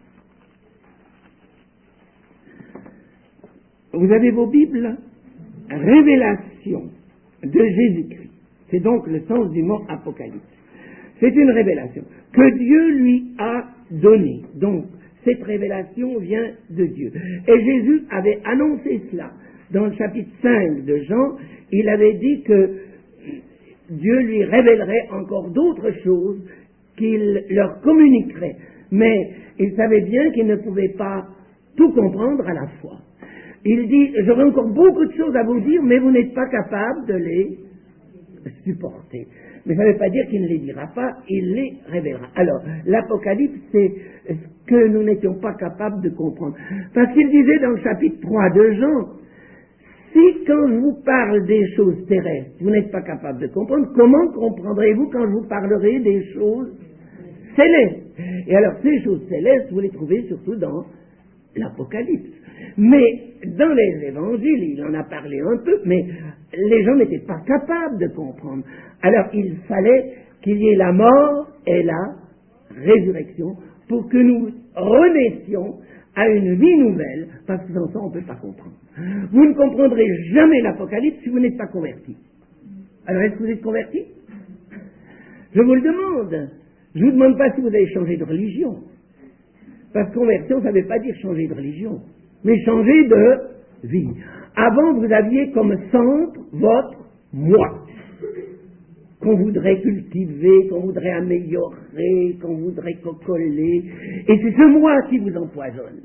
Vous avez vos Bibles? Révélation de Jésus-Christ. C'est donc le sens du mot Apocalypse. C'est une révélation que Dieu lui a donnée. Donc, cette révélation vient de Dieu. Et Jésus avait annoncé cela. Dans le chapitre 5 de Jean, il avait dit que Dieu lui révélerait encore d'autres choses qu'il leur communiquerait. Mais il savait bien qu'il ne pouvait pas tout comprendre à la fois. Il dit, j'aurai encore beaucoup de choses à vous dire, mais vous n'êtes pas capable de les supporter. Mais ça ne veut pas dire qu'il ne les dira pas, il les révélera. Alors, l'Apocalypse, c'est ce que nous n'étions pas capables de comprendre. Parce qu'il disait dans le chapitre 3 de Jean, si quand je vous parle des choses terrestres, vous n'êtes pas capable de comprendre, comment comprendrez-vous quand je vous parlerai des choses célestes? Et alors, ces choses célestes, vous les trouvez surtout dans l'Apocalypse. Mais dans les évangiles, il en a parlé un peu, mais les gens n'étaient pas capables de comprendre. Alors il fallait qu'il y ait la mort et la résurrection pour que nous renaissions à une vie nouvelle, parce que sans ça on ne peut pas comprendre. Vous ne comprendrez jamais l'Apocalypse si vous n'êtes pas converti. Alors est-ce que vous êtes converti? Je vous le demande. Je ne vous demande pas si vous avez changé de religion. Parce que conversion, ça ne veut pas dire changer de religion, mais changer de vie. Avant, vous aviez comme centre votre moi, qu'on voudrait cultiver, qu'on voudrait améliorer, qu'on voudrait cocoler, et c'est ce moi qui vous empoisonne.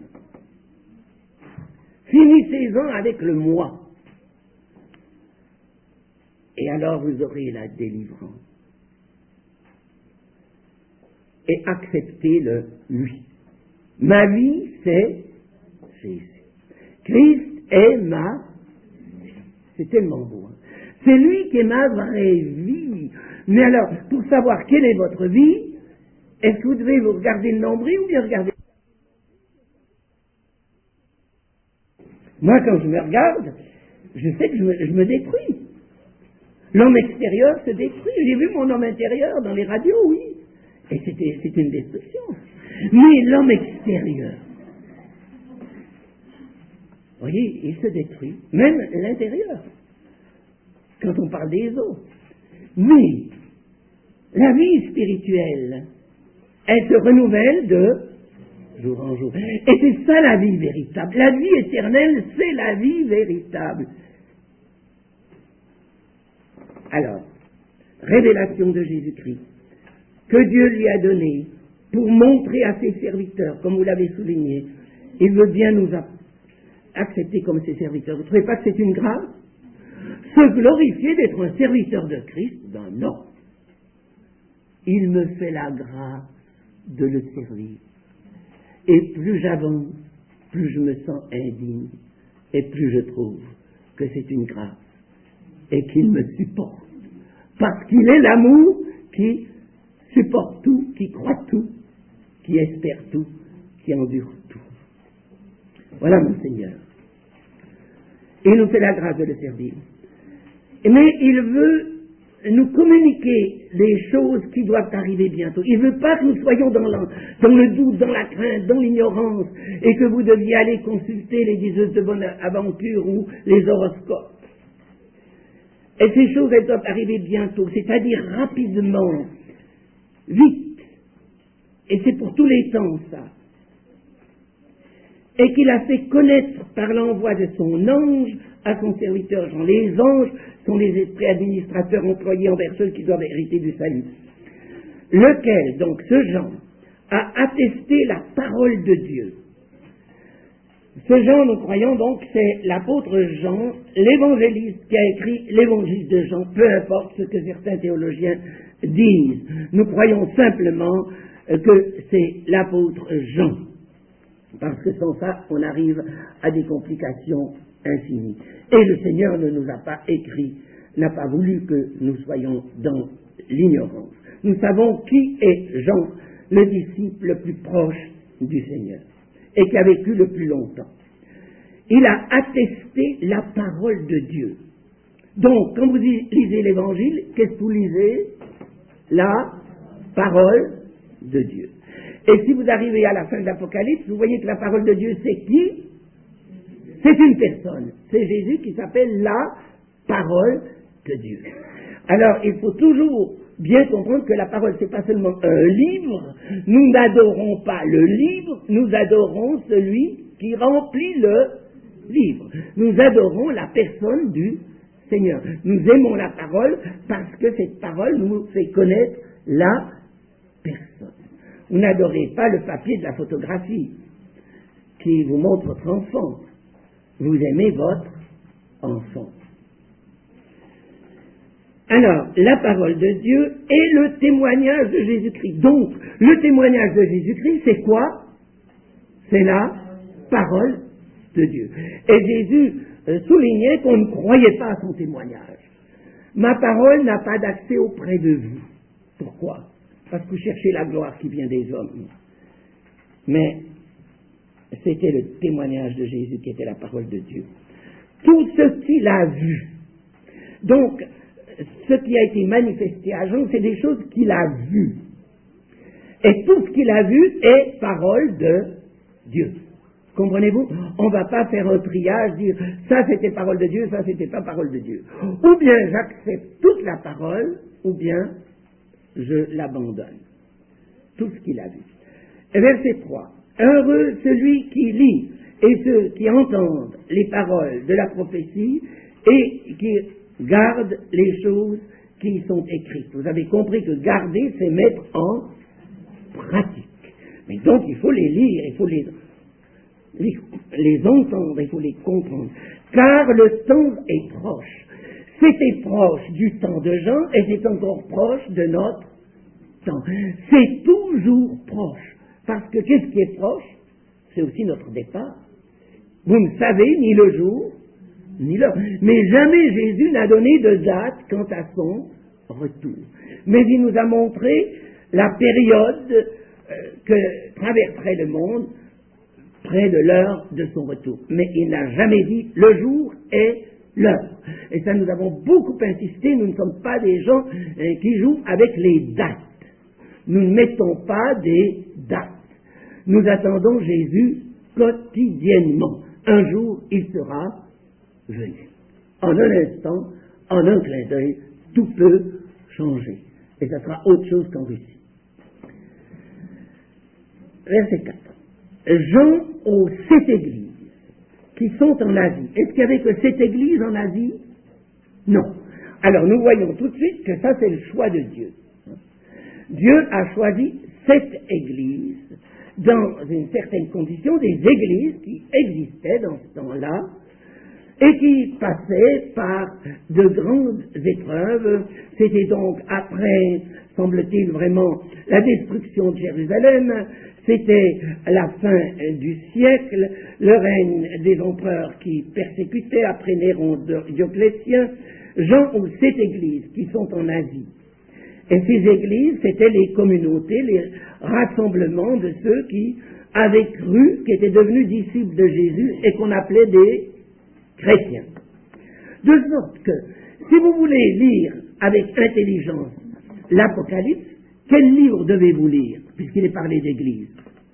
Finissez-en avec le moi, et alors vous aurez la délivrance. Et acceptez le lui. Ma vie, c'est Jésus. Christ est ma vie. C'est tellement beau. Hein? C'est lui qui est ma vraie vie. Mais alors, pour savoir quelle est votre vie, Est-ce que vous devez vous regarder le nombril ou bien regarder? Moi, quand je me regarde, je sais que je me détruis. L'homme extérieur se détruit. J'ai vu mon homme intérieur dans les radios, oui. Et c'était une destruction. Mais l'homme extérieur, vous voyez, il se détruit. Même l'intérieur. Quand on parle des autres. Mais la vie spirituelle, elle se renouvelle de jour en jour. Et c'est ça la vie véritable. La vie éternelle, c'est la vie véritable. Alors, révélation de Jésus-Christ, que Dieu lui a donnée pour montrer à ses serviteurs, comme vous l'avez souligné, il veut bien nous accepter comme ses serviteurs. Vous ne trouvez pas que c'est une grâce? Se glorifier d'être un serviteur de Christ? Ben non. Il me fait la grâce de le servir. Et plus j'avance, plus je me sens indigne, et plus je trouve que c'est une grâce, et qu'il me supporte. Parce qu'il est l'amour qui supporte tout, qui croit tout, qui espère tout, qui endure tout. Voilà mon Seigneur. Il nous fait la grâce de le servir. Mais il veut nous communiquer les choses qui doivent arriver bientôt. Il ne veut pas que nous soyons dans le doute, dans la crainte, dans l'ignorance, et que vous deviez aller consulter les diseuses de bonne aventure ou les horoscopes. Et ces choses, elles doivent arriver bientôt, c'est-à-dire rapidement, vite. Et c'est pour tous les temps, ça. Et qu'il a fait connaître par l'envoi de son ange à son serviteur Jean. Les anges sont les esprits administrateurs employés envers ceux qui doivent hériter du salut. Lequel, donc, ce Jean, a attesté la parole de Dieu. Ce Jean, nous croyons donc, c'est l'apôtre Jean, l'évangéliste qui a écrit l'évangile de Jean, peu importe ce que certains théologiens disent. Nous croyons simplement que c'est l'apôtre Jean. Parce que sans ça, on arrive à des complications infinies. Et le Seigneur ne nous a pas écrit, n'a pas voulu que nous soyons dans l'ignorance. Nous savons qui est Jean, le disciple le plus proche du Seigneur, et qui a vécu le plus longtemps. Il a attesté la parole de Dieu. Donc, quand vous lisez l'Évangile, qu'est-ce que vous lisez? La parole de Dieu. Et si vous arrivez à la fin de l'Apocalypse, vous voyez que la parole de Dieu, c'est qui? C'est une personne. C'est Jésus qui s'appelle la parole de Dieu. Alors, il faut toujours bien comprendre que la parole, c'est pas seulement un livre. Nous n'adorons pas le livre, nous adorons celui qui remplit le livre. Nous adorons la personne du Seigneur. Nous aimons la parole parce que cette parole nous fait connaître la personne. Vous n'adorez pas le papier de la photographie qui vous montre votre enfant. Vous aimez votre enfant. Alors, la parole de Dieu est le témoignage de Jésus-Christ. Donc, le témoignage de Jésus-Christ, c'est quoi? C'est la parole de Dieu. Et Jésus soulignait qu'on ne croyait pas à son témoignage. Ma parole n'a pas d'accès auprès de vous. Pourquoi? Parce que vous cherchez la gloire qui vient des hommes. Mais c'était le témoignage de Jésus qui était la parole de Dieu. Tout ce qu'il a vu. Donc, ce qui a été manifesté à Jean, c'est des choses qu'il a vues. Et tout ce qu'il a vu est parole de Dieu. Comprenez-vous? On ne va pas faire un triage, dire ça c'était parole de Dieu, ça c'était pas parole de Dieu. Ou bien j'accepte toute la parole, ou bien je l'abandonne. Tout ce qu'il a vu. Et verset 3. Heureux celui qui lit et ceux qui entendent les paroles de la prophétie et qui gardent les choses qui y sont écrites. Vous avez compris que garder, c'est mettre en pratique. Mais donc il faut les lire, il faut les entendre, il faut les comprendre. Car le temps est proche. C'était proche du temps de Jean et c'est encore proche de notre temps. C'est toujours proche. Parce que qu'est-ce qui est proche? C'est aussi notre départ. Vous ne savez ni le jour, ni l'heure. Mais jamais Jésus n'a donné de date quant à son retour. Mais il nous a montré la période que traverserait le monde près de l'heure de son retour. Mais il n'a jamais dit le jour et l'heure. Et ça, nous avons beaucoup insisté, nous ne sommes pas des gens qui jouent avec les dates. Nous ne mettons pas des dates. Nous attendons Jésus quotidiennement. Un jour, il sera venu. En un instant, en un clin d'œil, tout peut changer. Et ça sera autre chose qu'en Russie. Verset 4. Jean aux 7 églises qui sont en Asie. Est-ce qu'il y avait que 7 églises en Asie? Non. Alors nous voyons tout de suite que ça c'est le choix de Dieu. Dieu a choisi 7 églises dans une certaine condition, des églises qui existaient dans ce temps-là et qui passaient par de grandes épreuves. C'était donc après, semble-t-il vraiment, la destruction de Jérusalem. C'était la fin du siècle, le règne des empereurs qui persécutaient après Néron Dioclétien. Jean aux 7 églises qui sont en Asie. Et ces églises, c'était les communautés, les rassemblements de ceux qui avaient cru, qui étaient devenus disciples de Jésus et qu'on appelait des chrétiens. De sorte que, si vous voulez lire avec intelligence l'Apocalypse, quel livre devez-vous lire, puisqu'il est parlé d'église?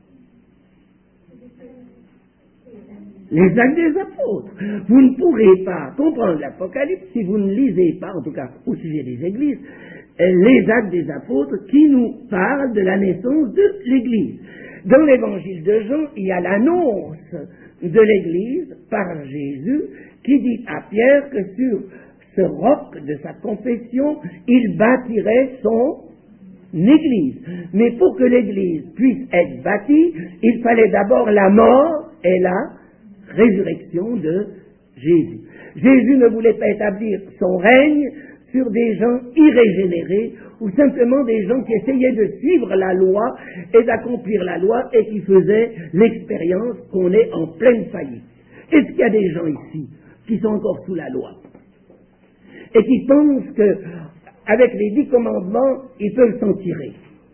Les actes des apôtres. Vous ne pourrez pas comprendre l'Apocalypse si vous ne lisez pas, en tout cas au sujet des églises, les actes des apôtres qui nous parlent de la naissance de l'église. Dans l'évangile de Jean, il y a l'annonce de l'église par Jésus qui dit à Pierre que sur ce roc de sa confession, il bâtirait son église. Mais pour que l'église puisse être bâtie, il fallait d'abord la mort et la résurrection de Jésus. Jésus ne voulait pas établir son règne sur des gens irrégénérés ou simplement des gens qui essayaient de suivre la loi et d'accomplir la loi et qui faisaient l'expérience qu'on est en pleine faillite. Est-ce qu'il y a des gens ici qui sont encore sous la loi et qui pensent que avec les 10 commandements, ils peuvent s'en tirer?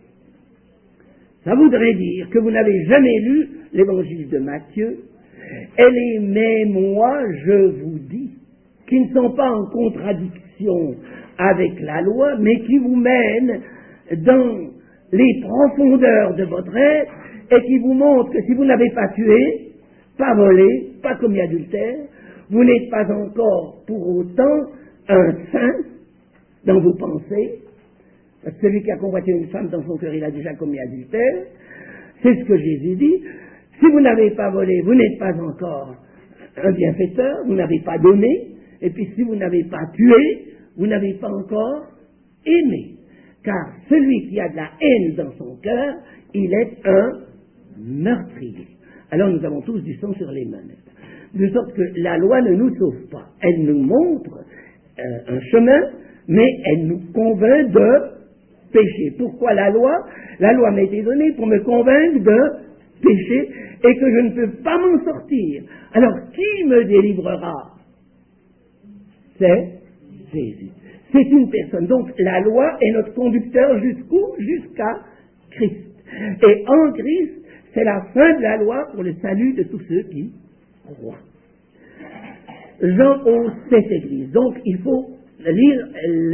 Ça voudrait dire que vous n'avez jamais lu l'évangile de Matthieu. Et les mais moi, je vous dis, qui ne sont pas en contradiction avec la loi, mais qui vous mènent dans les profondeurs de votre être et qui vous montrent que si vous n'avez pas tué, pas volé, pas commis adultère, vous n'êtes pas encore pour autant un saint dans vos pensées, parce que celui qui a convoité une femme dans son cœur, il a déjà commis adultère. C'est ce que Jésus dit. Si vous n'avez pas volé, vous n'êtes pas encore un bienfaiteur, vous n'avez pas donné, et puis si vous n'avez pas tué, vous n'avez pas encore aimé. Car celui qui a de la haine dans son cœur, il est un meurtrier. Alors nous avons tous du sang sur les mains. De sorte que la loi ne nous sauve pas. Elle nous montre un chemin, mais elle nous convainc de pécher. Pourquoi la loi? La loi m'a été donnée pour me convaincre de péché et que je ne peux pas m'en sortir. Alors qui me délivrera? C'est Jésus. C'est une personne. Donc la loi est notre conducteur jusqu'où? Jusqu'à Christ. Et en Christ, c'est la fin de la loi pour le salut de tous ceux qui croient. Jean aux 7 églises. Donc il faut lire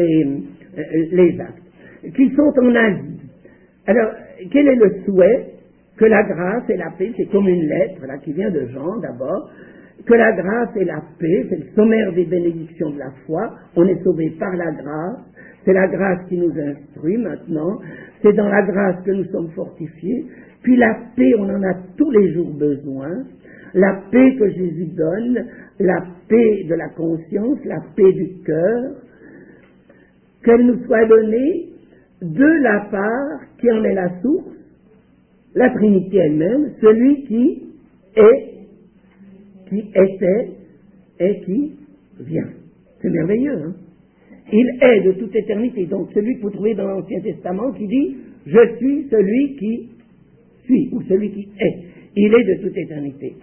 les actes qui sont en Asie. Alors, quel est le souhait? Que la grâce et la paix, c'est comme une lettre là, qui vient de Jean d'abord, que la grâce et la paix, c'est le sommaire des bénédictions de la foi, on est sauvé par la grâce, c'est la grâce qui nous instruit maintenant, c'est dans la grâce que nous sommes fortifiés, puis la paix, on en a tous les jours besoin, la paix que Jésus donne, la paix de la conscience, la paix du cœur, qu'elle nous soit donnée de la part qui en est la source, la Trinité elle-même, celui qui est, qui était et qui vient. C'est merveilleux, hein? Il est de toute éternité. Donc celui que vous trouvez dans l'Ancien Testament qui dit « Je suis celui qui suis » ou celui qui est. Il est de toute éternité.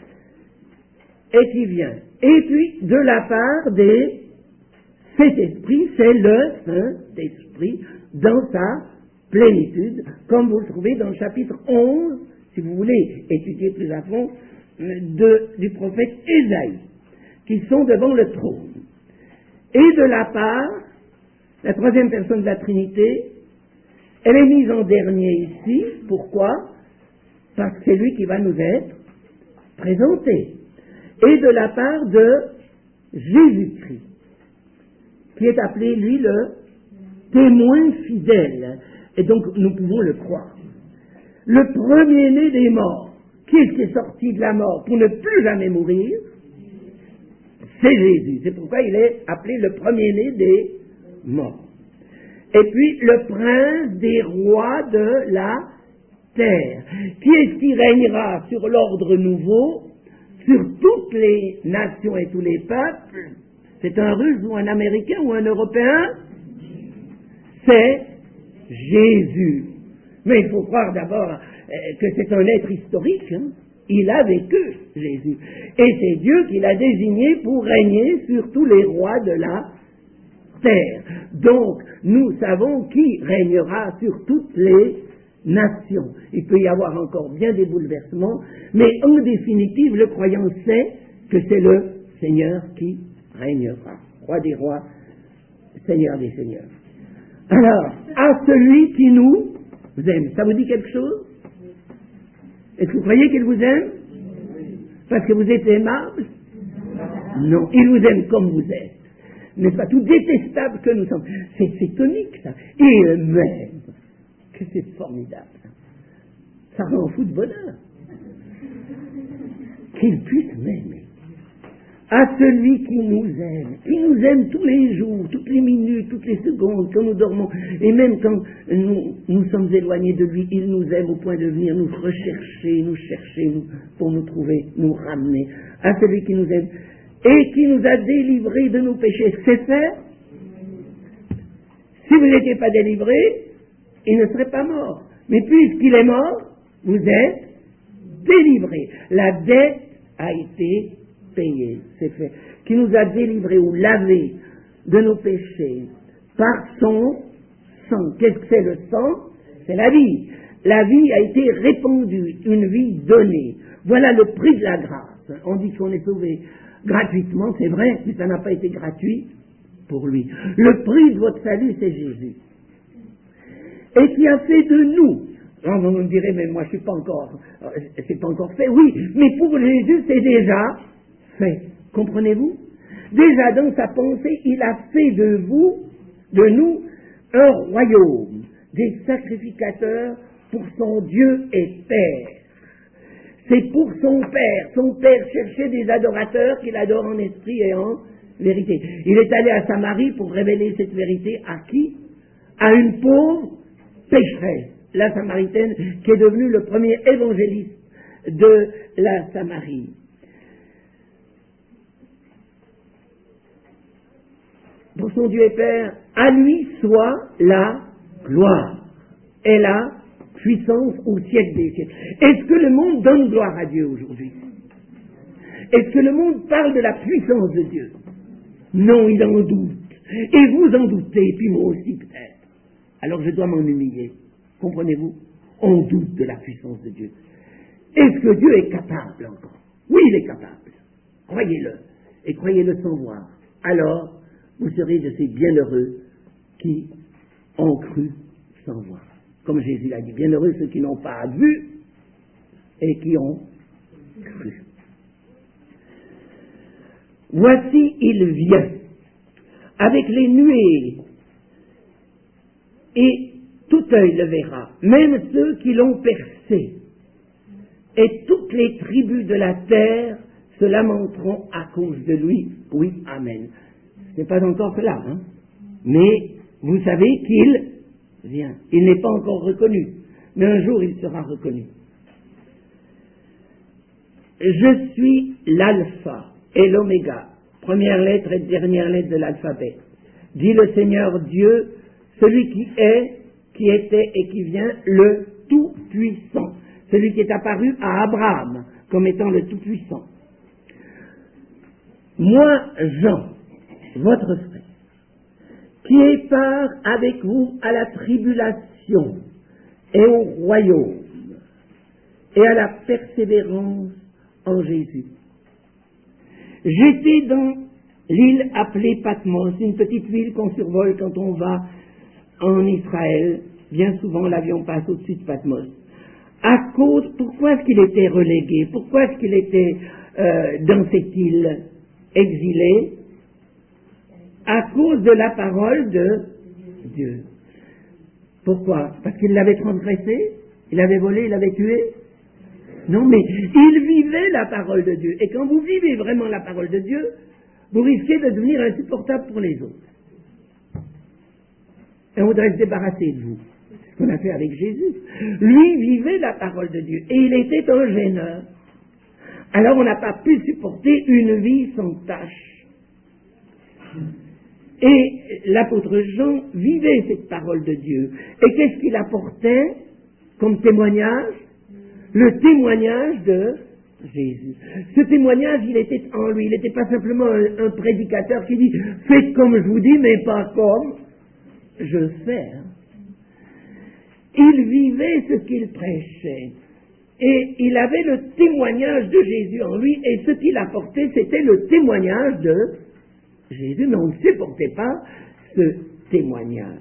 Et qui vient. Et puis, de la part des Saint-Esprit, c'est le Saint-Esprit dans sa plénitude, comme vous le trouvez dans le chapitre 11, si vous voulez étudier plus à fond, du prophète Ésaïe, qui sont devant le trône. Et de la part, la troisième personne de la Trinité, elle est mise en dernier ici. Pourquoi? Parce que c'est lui qui va nous être présenté. Et de la part de Jésus-Christ, qui est appelé, lui, le témoin fidèle. Et donc, nous pouvons le croire. Le premier-né des morts, qui est-ce qui est sorti de la mort pour ne plus jamais mourir? C'est Jésus. C'est pourquoi il est appelé le premier-né des morts. Et puis, le prince des rois de la terre. Qui est-ce qui régnera sur l'ordre nouveau, sur toutes les nations et tous les peuples? C'est un Russe ou un Américain ou un Européen? C'est Jésus. Mais il faut croire d'abord que c'est un être historique. Hein? Il a vécu, Jésus. Et c'est Dieu qui l'a désigné pour régner sur tous les rois de la terre. Donc, nous savons qui régnera sur toutes les nations. Il peut y avoir encore bien des bouleversements, mais en définitive, le croyant sait que c'est le Seigneur qui régnera. Roi des rois, Seigneur des seigneurs. Alors, à celui qui nous aime. Ça vous dit quelque chose? Est-ce que vous croyez qu'il vous aime? Parce que vous êtes aimable? Non, il vous aime comme vous êtes. N'est-ce pas tout détestable que nous sommes? C'est tonique, ça. Il m'aime. Que c'est formidable. Ça rend fou de bonheur. Qu'il puisse m'aimer. À celui qui nous aime tous les jours, toutes les minutes, toutes les secondes, quand nous dormons, et même quand nous sommes éloignés de lui, il nous aime au point de venir nous rechercher, nous chercher, pour nous trouver, nous ramener. À celui qui nous aime et qui nous a délivrés de nos péchés. C'est fait. Si vous n'étiez pas délivrés, il ne serait pas mort. Mais puisqu'il est mort, vous êtes délivrés. La dette a été payé, c'est fait, qui nous a délivrés ou lavés de nos péchés par son sang. Qu'est-ce que c'est le sang? C'est la vie. La vie a été répandue, une vie donnée. Voilà le prix de la grâce. On dit qu'on est sauvé gratuitement, c'est vrai, mais ça n'a pas été gratuit pour lui. Le prix de votre salut, c'est Jésus. Et qui a fait de nous, on me dirait, mais moi c'est pas encore fait. Oui, mais pour Jésus, c'est déjà fait. Comprenez-vous? Déjà dans sa pensée, il a fait de nous, un royaume, des sacrificateurs pour son Dieu et Père. C'est pour son Père. Son Père cherchait des adorateurs qu'il adore en esprit et en vérité. Il est allé à Samarie pour révéler cette vérité à qui? À une pauvre pécheresse, la Samaritaine, qui est devenue le premier évangéliste de la Samarie. Pour son Dieu et Père, à lui soit la gloire et la puissance au siècle des siècles. Est-ce que le monde donne gloire à Dieu aujourd'hui? Est-ce que le monde parle de la puissance de Dieu? Non, il en doute. Et vous en doutez, puis moi aussi peut-être. Alors je dois m'en humilier. Comprenez-vous? On doute de la puissance de Dieu. Est-ce que Dieu est capable encore? Oui, il est capable. Croyez-le. Et croyez-le sans voir. Alors, vous serez de ces bienheureux qui ont cru sans voir. Comme Jésus l'a dit, bienheureux ceux qui n'ont pas vu et qui ont cru. Voici, il vient avec les nuées, et tout œil le verra, même ceux qui l'ont percé, et toutes les tribus de la terre se lamenteront à cause de lui. Oui, amen. Ce n'est pas encore cela, hein? Mais vous savez qu'il vient. Il n'est pas encore reconnu, mais un jour il sera reconnu. Je suis l'alpha et l'oméga, première lettre et dernière lettre de l'alphabet, dit le Seigneur Dieu, celui qui est, qui était et qui vient, le Tout-Puissant, celui qui est apparu à Abraham comme étant le Tout-Puissant. Moi, Jean, votre frère, qui est part avec vous à la tribulation perfection et au royaume et à la persévérance en Jésus. J'étais dans l'île appelée Patmos, une petite ville qu'on survole quand on va en Israël. Bien souvent, l'avion passe au-dessus de Patmos. Pourquoi est-ce qu'il était relégué? Pourquoi est-ce qu'il était dans cette île exilé? À cause de la parole de Dieu. Pourquoi? Parce qu'il l'avait transgressé? Il avait volé? Il avait tué? Non, mais il vivait la parole de Dieu. Et quand vous vivez vraiment la parole de Dieu, vous risquez de devenir insupportable pour les autres. Et on voudrait se débarrasser de vous. C'est ce qu'on a fait avec Jésus. Lui vivait la parole de Dieu. Et il était un gêneur. Alors on n'a pas pu supporter une vie sans tâche. Et l'apôtre Jean vivait cette parole de Dieu. Et qu'est-ce qu'il apportait comme témoignage? Le témoignage de Jésus. Ce témoignage, il était en lui. Il n'était pas simplement un prédicateur qui dit « Faites comme je vous dis, mais pas comme je fais. » Il vivait ce qu'il prêchait. Et il avait le témoignage de Jésus en lui. Et ce qu'il apportait, c'était le témoignage de Jésus. Mais on ne supportait pas ce témoignage.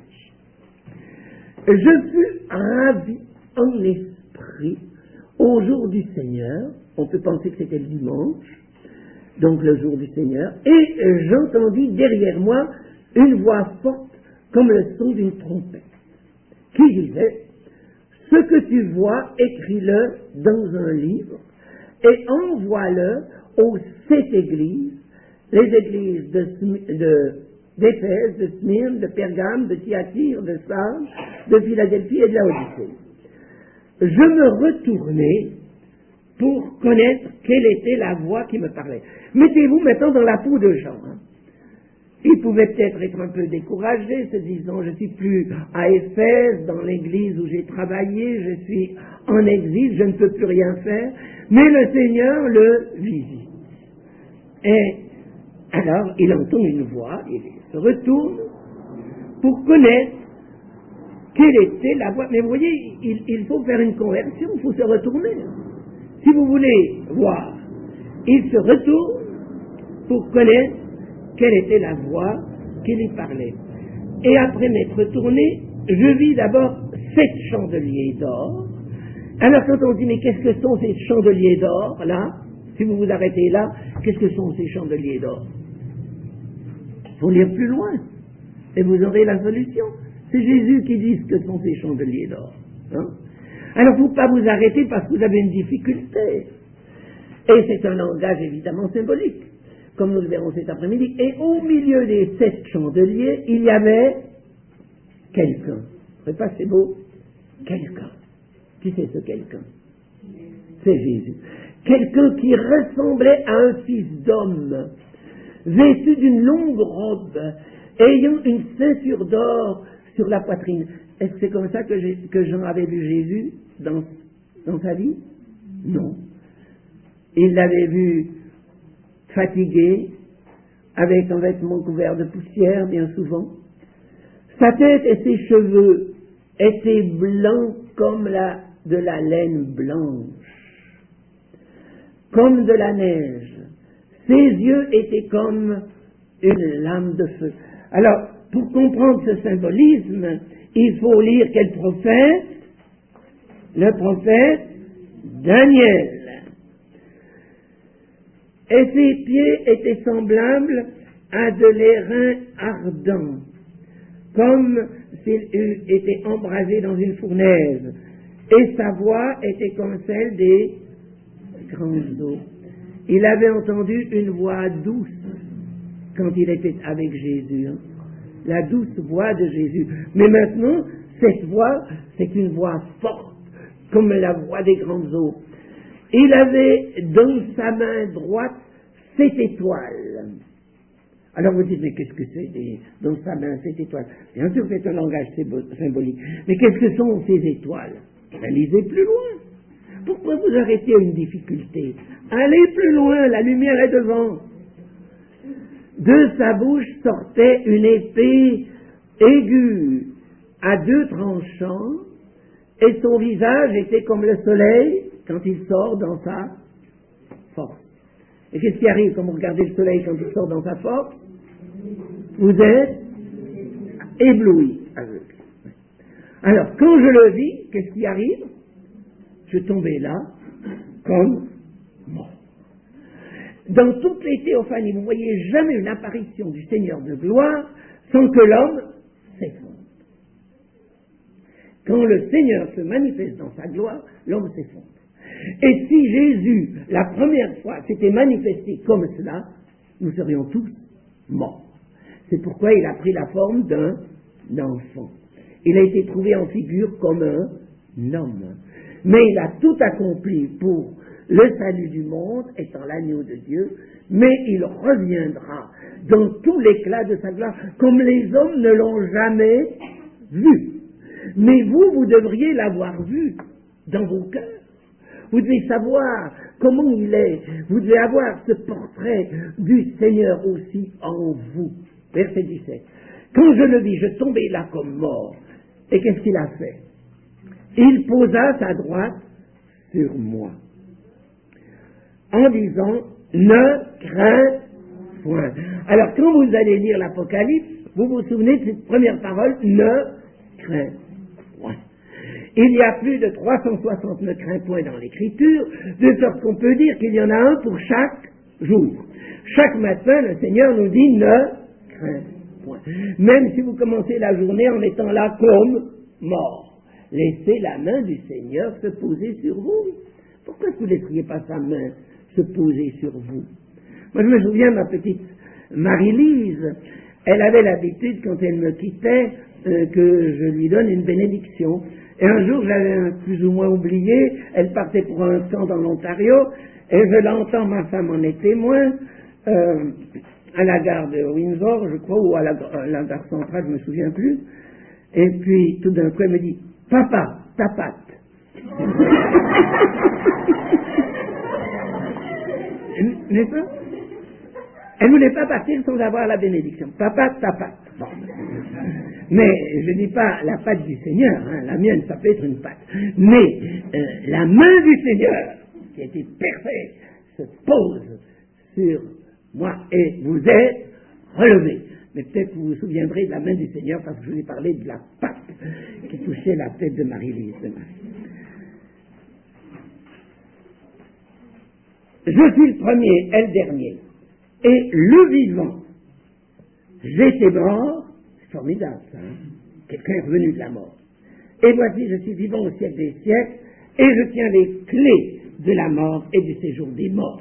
Je fus ravi en esprit au jour du Seigneur. On peut penser que c'était le dimanche, donc le jour du Seigneur, et j'entendis derrière moi une voix forte comme le son d'une trompette, qui disait « Ce que tu vois, écris-le dans un livre, et envoie-le aux 7 églises, les églises d'Éphèse, de Smyrne, de Pergame, de Thyatire, de Sardes, de Philadelphie et de Laodicée. » Je me retournai pour connaître quelle était la voix qui me parlait. Mettez-vous maintenant dans la peau de Jean. Il pouvait peut-être être un peu découragé, se disant, je ne suis plus à Éphèse, dans l'église où j'ai travaillé, je suis en exil, je ne peux plus rien faire, mais le Seigneur le visite. Et alors, il entend une voix, il se retourne pour connaître quelle était la voix. Mais vous voyez, il faut faire une conversion, il faut se retourner. Si vous voulez voir, il se retourne pour connaître quelle était la voix qui lui parlait. Et après m'être retourné, je vis d'abord 7 chandeliers d'or. Alors quand on dit, mais qu'est-ce que sont ces chandeliers d'or, là? Si vous vous arrêtez là, qu'est-ce que sont ces chandeliers d'or? Il faut lire plus loin, et vous aurez la solution. C'est Jésus qui dit ce que sont ces chandeliers d'or. Hein? Alors, il ne faut pas vous arrêter parce que vous avez une difficulté. Et c'est un langage évidemment symbolique, comme nous le verrons cet après-midi. Et au milieu des 7 chandeliers, il y avait quelqu'un. Vous ne trouvez pas c'est beau? Quelqu'un. Qui c'est ce quelqu'un? C'est Jésus. Quelqu'un qui ressemblait à un fils d'homme, vêtu d'une longue robe, ayant une ceinture d'or sur la poitrine. Est-ce que c'est comme ça que Jean avait vu Jésus dans sa vie? Non. Il l'avait vu fatigué, avec un vêtement couvert de poussière, bien souvent. Sa tête et ses cheveux étaient blancs comme de la laine blanche, comme de la neige. Ses yeux étaient comme une lame de feu. Alors, pour comprendre ce symbolisme, il faut lire quel prophète? Le prophète Daniel. Et ses pieds étaient semblables à de l'airain ardent, comme s'il eût été embrasé dans une fournaise. Et sa voix était comme celle des grandes eaux. Il avait entendu une voix douce quand il était avec Jésus. Hein? La douce voix de Jésus. Mais maintenant, cette voix, c'est une voix forte, comme la voix des grandes eaux. Il avait dans sa main droite 7 étoiles. Alors vous dites, mais qu'est-ce que c'est dans sa main 7 étoiles? Bien sûr, c'est un langage symbolique. Mais qu'est-ce que sont ces étoiles? Lisez plus loin. Pourquoi vous arrêtez à une difficulté? Allez plus loin, la lumière est devant. De sa bouche sortait une épée aiguë, à deux tranchants, et son visage était comme le soleil quand il sort dans sa force. Et qu'est-ce qui arrive quand vous regardez le soleil quand il sort dans sa force? Vous êtes ébloui. Alors, quand je le vis, qu'est-ce qui arrive? Je tombais là comme mort. Dans toutes les théophanies, vous ne voyez jamais une apparition du Seigneur de gloire sans que l'homme s'effondre. Quand le Seigneur se manifeste dans sa gloire, l'homme s'effondre. Et si Jésus, la première fois, s'était manifesté comme cela, nous serions tous morts. C'est pourquoi il a pris la forme d'un enfant. Il a été trouvé en figure comme un homme. Mais il a tout accompli pour le salut du monde, étant l'agneau de Dieu, mais il reviendra dans tout l'éclat de sa gloire, comme les hommes ne l'ont jamais vu. Mais vous devriez l'avoir vu dans vos cœurs. Vous devez savoir comment il est. Vous devez avoir ce portrait du Seigneur aussi en vous. Verset 17. Quand je le vis, je tombais là comme mort. Et qu'est-ce qu'il a fait? Il posa sa droite sur moi, en disant, ne crains point. Alors, quand vous allez lire l'Apocalypse, vous vous souvenez de cette première parole, ne crains point. Il y a plus de 360 ne crains point dans l'Écriture, de sorte qu'on peut dire qu'il y en a un pour chaque jour. Chaque matin, le Seigneur nous dit, ne crains point. Même si vous commencez la journée en étant là comme mort, laissez la main du Seigneur se poser sur vous. Pourquoi vous ne laisseriez pas sa main se poser sur vous? Moi, je me souviens de ma petite Marie-Lise. Elle avait l'habitude, quand elle me quittait, que je lui donne une bénédiction. Et un jour, je l'avais plus ou moins oublié. Elle partait pour un camp dans l'Ontario, et je l'entends, ma femme en est témoin, à la gare de Windsor, je crois, ou à la gare centrale, je ne me souviens plus. Et puis, tout d'un coup, elle me dit, « Papa, ta patte. » N'est-ce pas? Elle ne voulait pas partir sans avoir la bénédiction. « Papa, ta patte. » Bon. Mais je ne dis pas la patte du Seigneur, hein, la mienne, ça peut être une patte. Mais la main du Seigneur, qui a été parfaite, se pose sur moi et vous êtes relevés. Mais peut-être que vous vous souviendrez de la main du Seigneur parce que je vous ai parlé de la patte qui touchait la tête de Marie-Lise. Je suis le premier et le dernier. Et le vivant, j'étais mort, c'est formidable ça, hein? Quelqu'un est revenu de la mort. Et voici, je suis vivant au siècle des siècles, et je tiens les clés de la mort et du séjour des morts.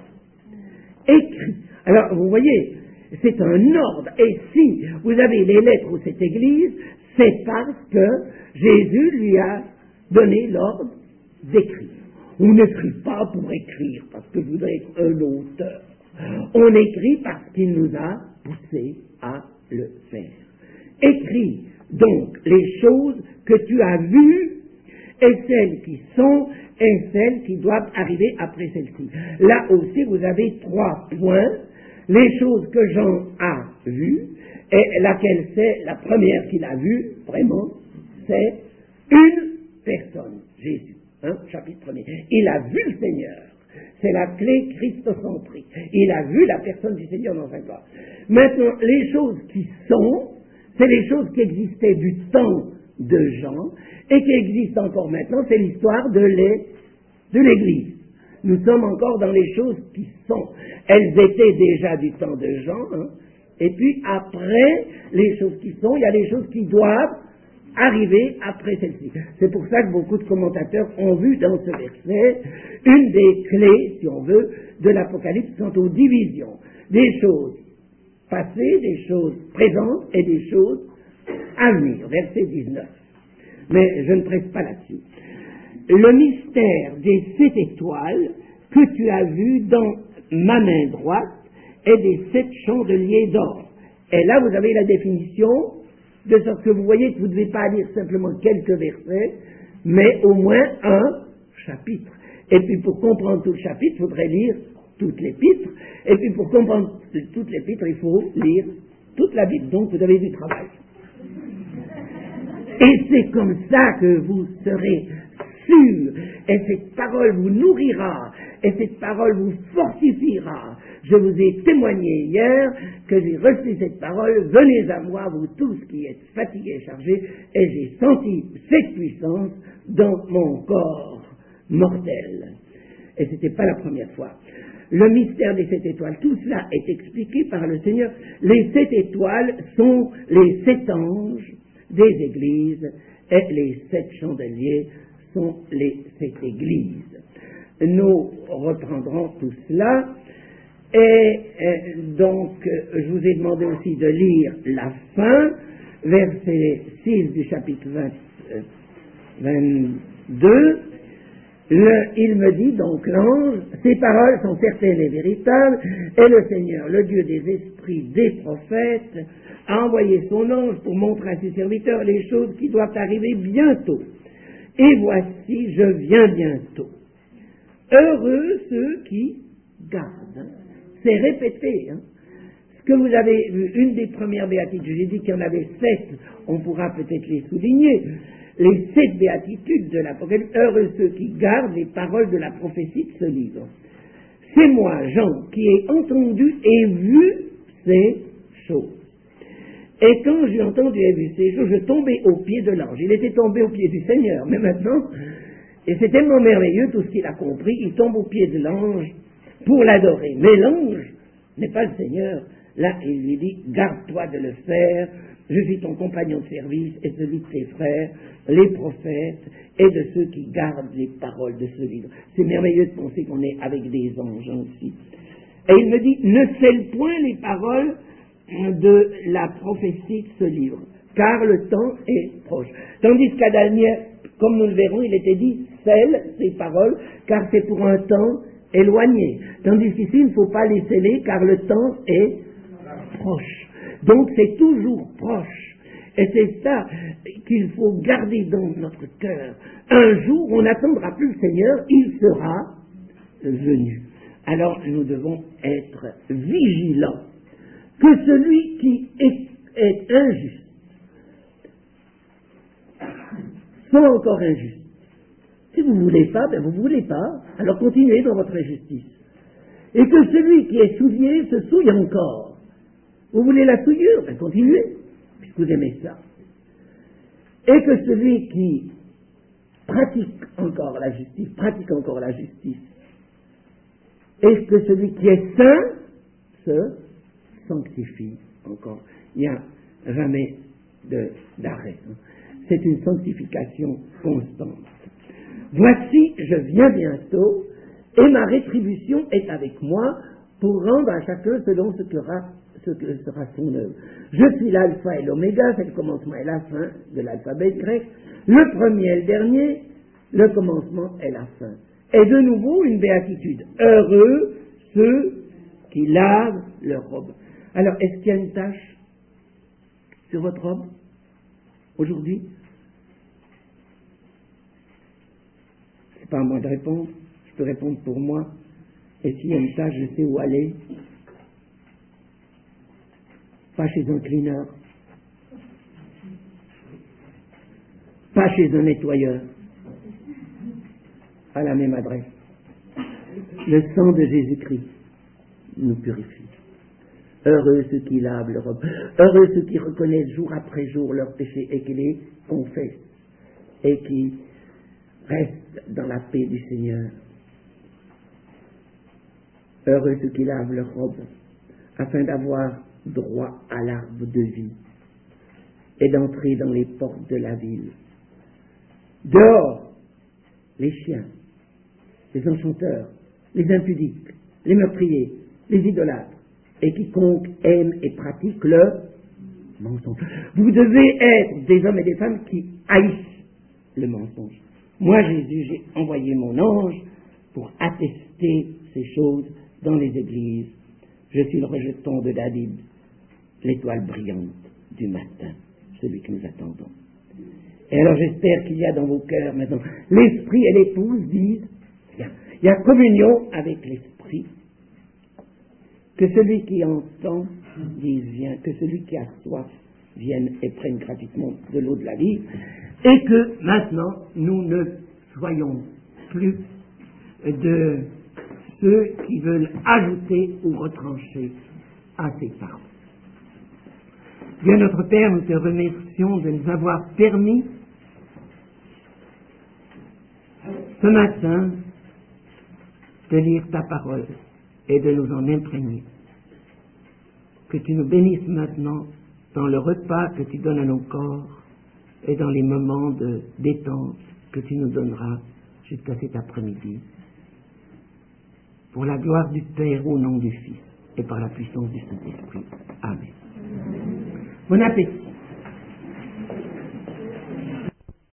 Écrit. Alors, vous voyez, c'est un ordre. Et si vous avez les lettres de cette église, c'est parce que Jésus lui a donné l'ordre d'écrire. On n'écrit pas pour écrire, parce que je voudrais être un auteur. On écrit parce qu'il nous a poussés à le faire. Écris donc les choses que tu as vues, et celles qui sont, et celles qui doivent arriver après celles-ci. Là aussi, vous avez 3 points. Les choses que Jean a vues, et laquelle c'est la première qu'il a vue, vraiment, c'est une personne, Jésus. Hein, chapitre 1er. Il a vu le Seigneur. C'est la clé christocentrique. Il a vu la personne du Seigneur dans sa gloire. Maintenant, les choses qui sont, c'est les choses qui existaient du temps de Jean et qui existent encore maintenant, c'est l'histoire de l'Église. Nous sommes encore dans les choses qui sont. Elles étaient déjà du temps de Jean, hein, et puis après les choses qui sont, il y a les choses qui doivent arriver après celle-ci. C'est pour ça que beaucoup de commentateurs ont vu dans ce verset une des clés, si on veut, de l'Apocalypse quant aux divisions. Des choses passées, des choses présentes et des choses à venir. Verset 19. Mais je ne presse pas là-dessus. Le mystère des 7 étoiles que tu as vues dans ma main droite et des 7 chandeliers d'or. Et là, vous avez la définition, de sorte que vous voyez que vous ne devez pas lire simplement quelques versets, mais au moins un chapitre. Et puis pour comprendre tout le chapitre, il faudrait lire toute l'épître. Et puis pour comprendre toute l'épître, il faut lire toute la Bible. Donc vous avez du travail. Et c'est comme ça que vous serez sûrs. Et cette parole vous nourrira. Et cette parole vous fortifiera. Je vous ai témoigné hier que j'ai reçu cette parole. Venez à moi, vous tous qui êtes fatigués et chargés. Et j'ai senti cette puissance dans mon corps mortel. Et ce n'était pas la première fois. Le mystère des 7 étoiles, tout cela est expliqué par le Seigneur. Les 7 étoiles sont les 7 anges des églises et les 7 chandeliers sont les 7 églises. Nous reprendrons tout cela et donc je vous ai demandé aussi de lire la fin, verset 6 du chapitre 22. Il me dit donc l'ange, ces paroles sont certaines et véritables, et le Seigneur, le Dieu des esprits des prophètes, a envoyé son ange pour montrer à ses serviteurs les choses qui doivent arriver bientôt. Et voici, je viens bientôt. Heureux ceux qui gardent. C'est répété. Ce que vous avez vu, une des premières béatitudes, j'ai dit qu'il y en avait 7, on pourra peut-être les souligner. Les 7 béatitudes de l'Apocalypse, heureux ceux qui gardent les paroles de la prophétie de ce livre. C'est moi, Jean, qui ai entendu et vu ces choses. Et quand j'ai entendu et vu ces choses, je tombais aux pieds de l'ange. Il était tombé aux pieds du Seigneur, mais maintenant, et c'est tellement merveilleux tout ce qu'il a compris, il tombe aux pieds de l'ange pour l'adorer. Mais l'ange n'est pas le Seigneur. Là, il lui dit, garde-toi de le faire, je suis ton compagnon de service et celui de tes frères, les prophètes, et de ceux qui gardent les paroles de ce livre. C'est merveilleux de penser qu'on est avec des anges aussi. Et il me dit, ne scelle point les paroles de la prophétie de ce livre, car le temps est proche. Tandis qu'à Daniel, comme nous le verrons, il était dit, scelle ces paroles, car c'est pour un temps éloigné. Tandis qu'ici, il ne faut pas les sceller, car le temps est proche. Donc c'est toujours proche. Et c'est ça qu'il faut garder dans notre cœur. Un jour, on n'attendra plus le Seigneur, il sera venu. Alors nous devons être vigilants que celui qui est injuste soit encore injuste. Si vous ne voulez pas, ben vous ne voulez pas, alors continuez dans votre injustice. Et que celui qui est souillé se souille encore. Vous voulez la souillure? Ben continuez, puisque vous aimez ça. Et que celui qui pratique encore la justice, et que celui qui est saint se sanctifie encore. Il n'y a jamais d'arrêt. C'est une sanctification constante. Voici, je viens bientôt, et ma rétribution est avec moi pour rendre à chacun selon ce que sera son œuvre. Je suis l'alpha et l'oméga, c'est le commencement et la fin de l'alphabet grec. Le premier et le dernier, le commencement et la fin. Et de nouveau, une béatitude. Heureux ceux qui lavent leur robe. Alors, est-ce qu'il y a une tache sur votre robe aujourd'hui? C'est pas à moi de répondre. Je peux répondre pour moi. Et s'il y a une tache, je sais où aller. Pas chez un cleaner, pas chez un nettoyeur, à la même adresse. Le sang de Jésus-Christ nous purifie. Heureux ceux qui lavent leur robe, heureux ceux qui reconnaissent jour après jour leurs péchés et qui les confessent et qui restent dans la paix du Seigneur. Heureux ceux qui lavent leur robe afin d'avoir droit à l'arbre de vie et d'entrer dans les portes de la ville. Dehors, les chiens, les enchanteurs, les impudiques, les meurtriers, les idolâtres, et quiconque aime et pratique le mensonge. Vous devez être des hommes et des femmes qui haïssent le mensonge. Moi, Jésus, j'ai envoyé mon ange pour attester ces choses dans les églises. Je suis le rejeton de David, l'étoile brillante du matin, celui que nous attendons. Et alors j'espère qu'il y a dans vos cœurs maintenant, l'esprit et l'épouse disent, il y a communion avec l'esprit, que celui qui entend dise viens, que celui qui a soif viennent et prennent gratuitement de l'eau de la vie, et que maintenant nous ne soyons plus de ceux qui veulent ajouter ou retrancher à ces paroles. Bien notre Père, nous te remercions de nous avoir permis ce matin de lire ta parole et de nous en imprégner. Que tu nous bénisses maintenant dans le repas que tu donnes à nos corps et dans les moments de détente que tu nous donneras jusqu'à cet après-midi. Pour la gloire du Père au nom du Fils et par la puissance du Saint-Esprit. Amen. Bon appétit.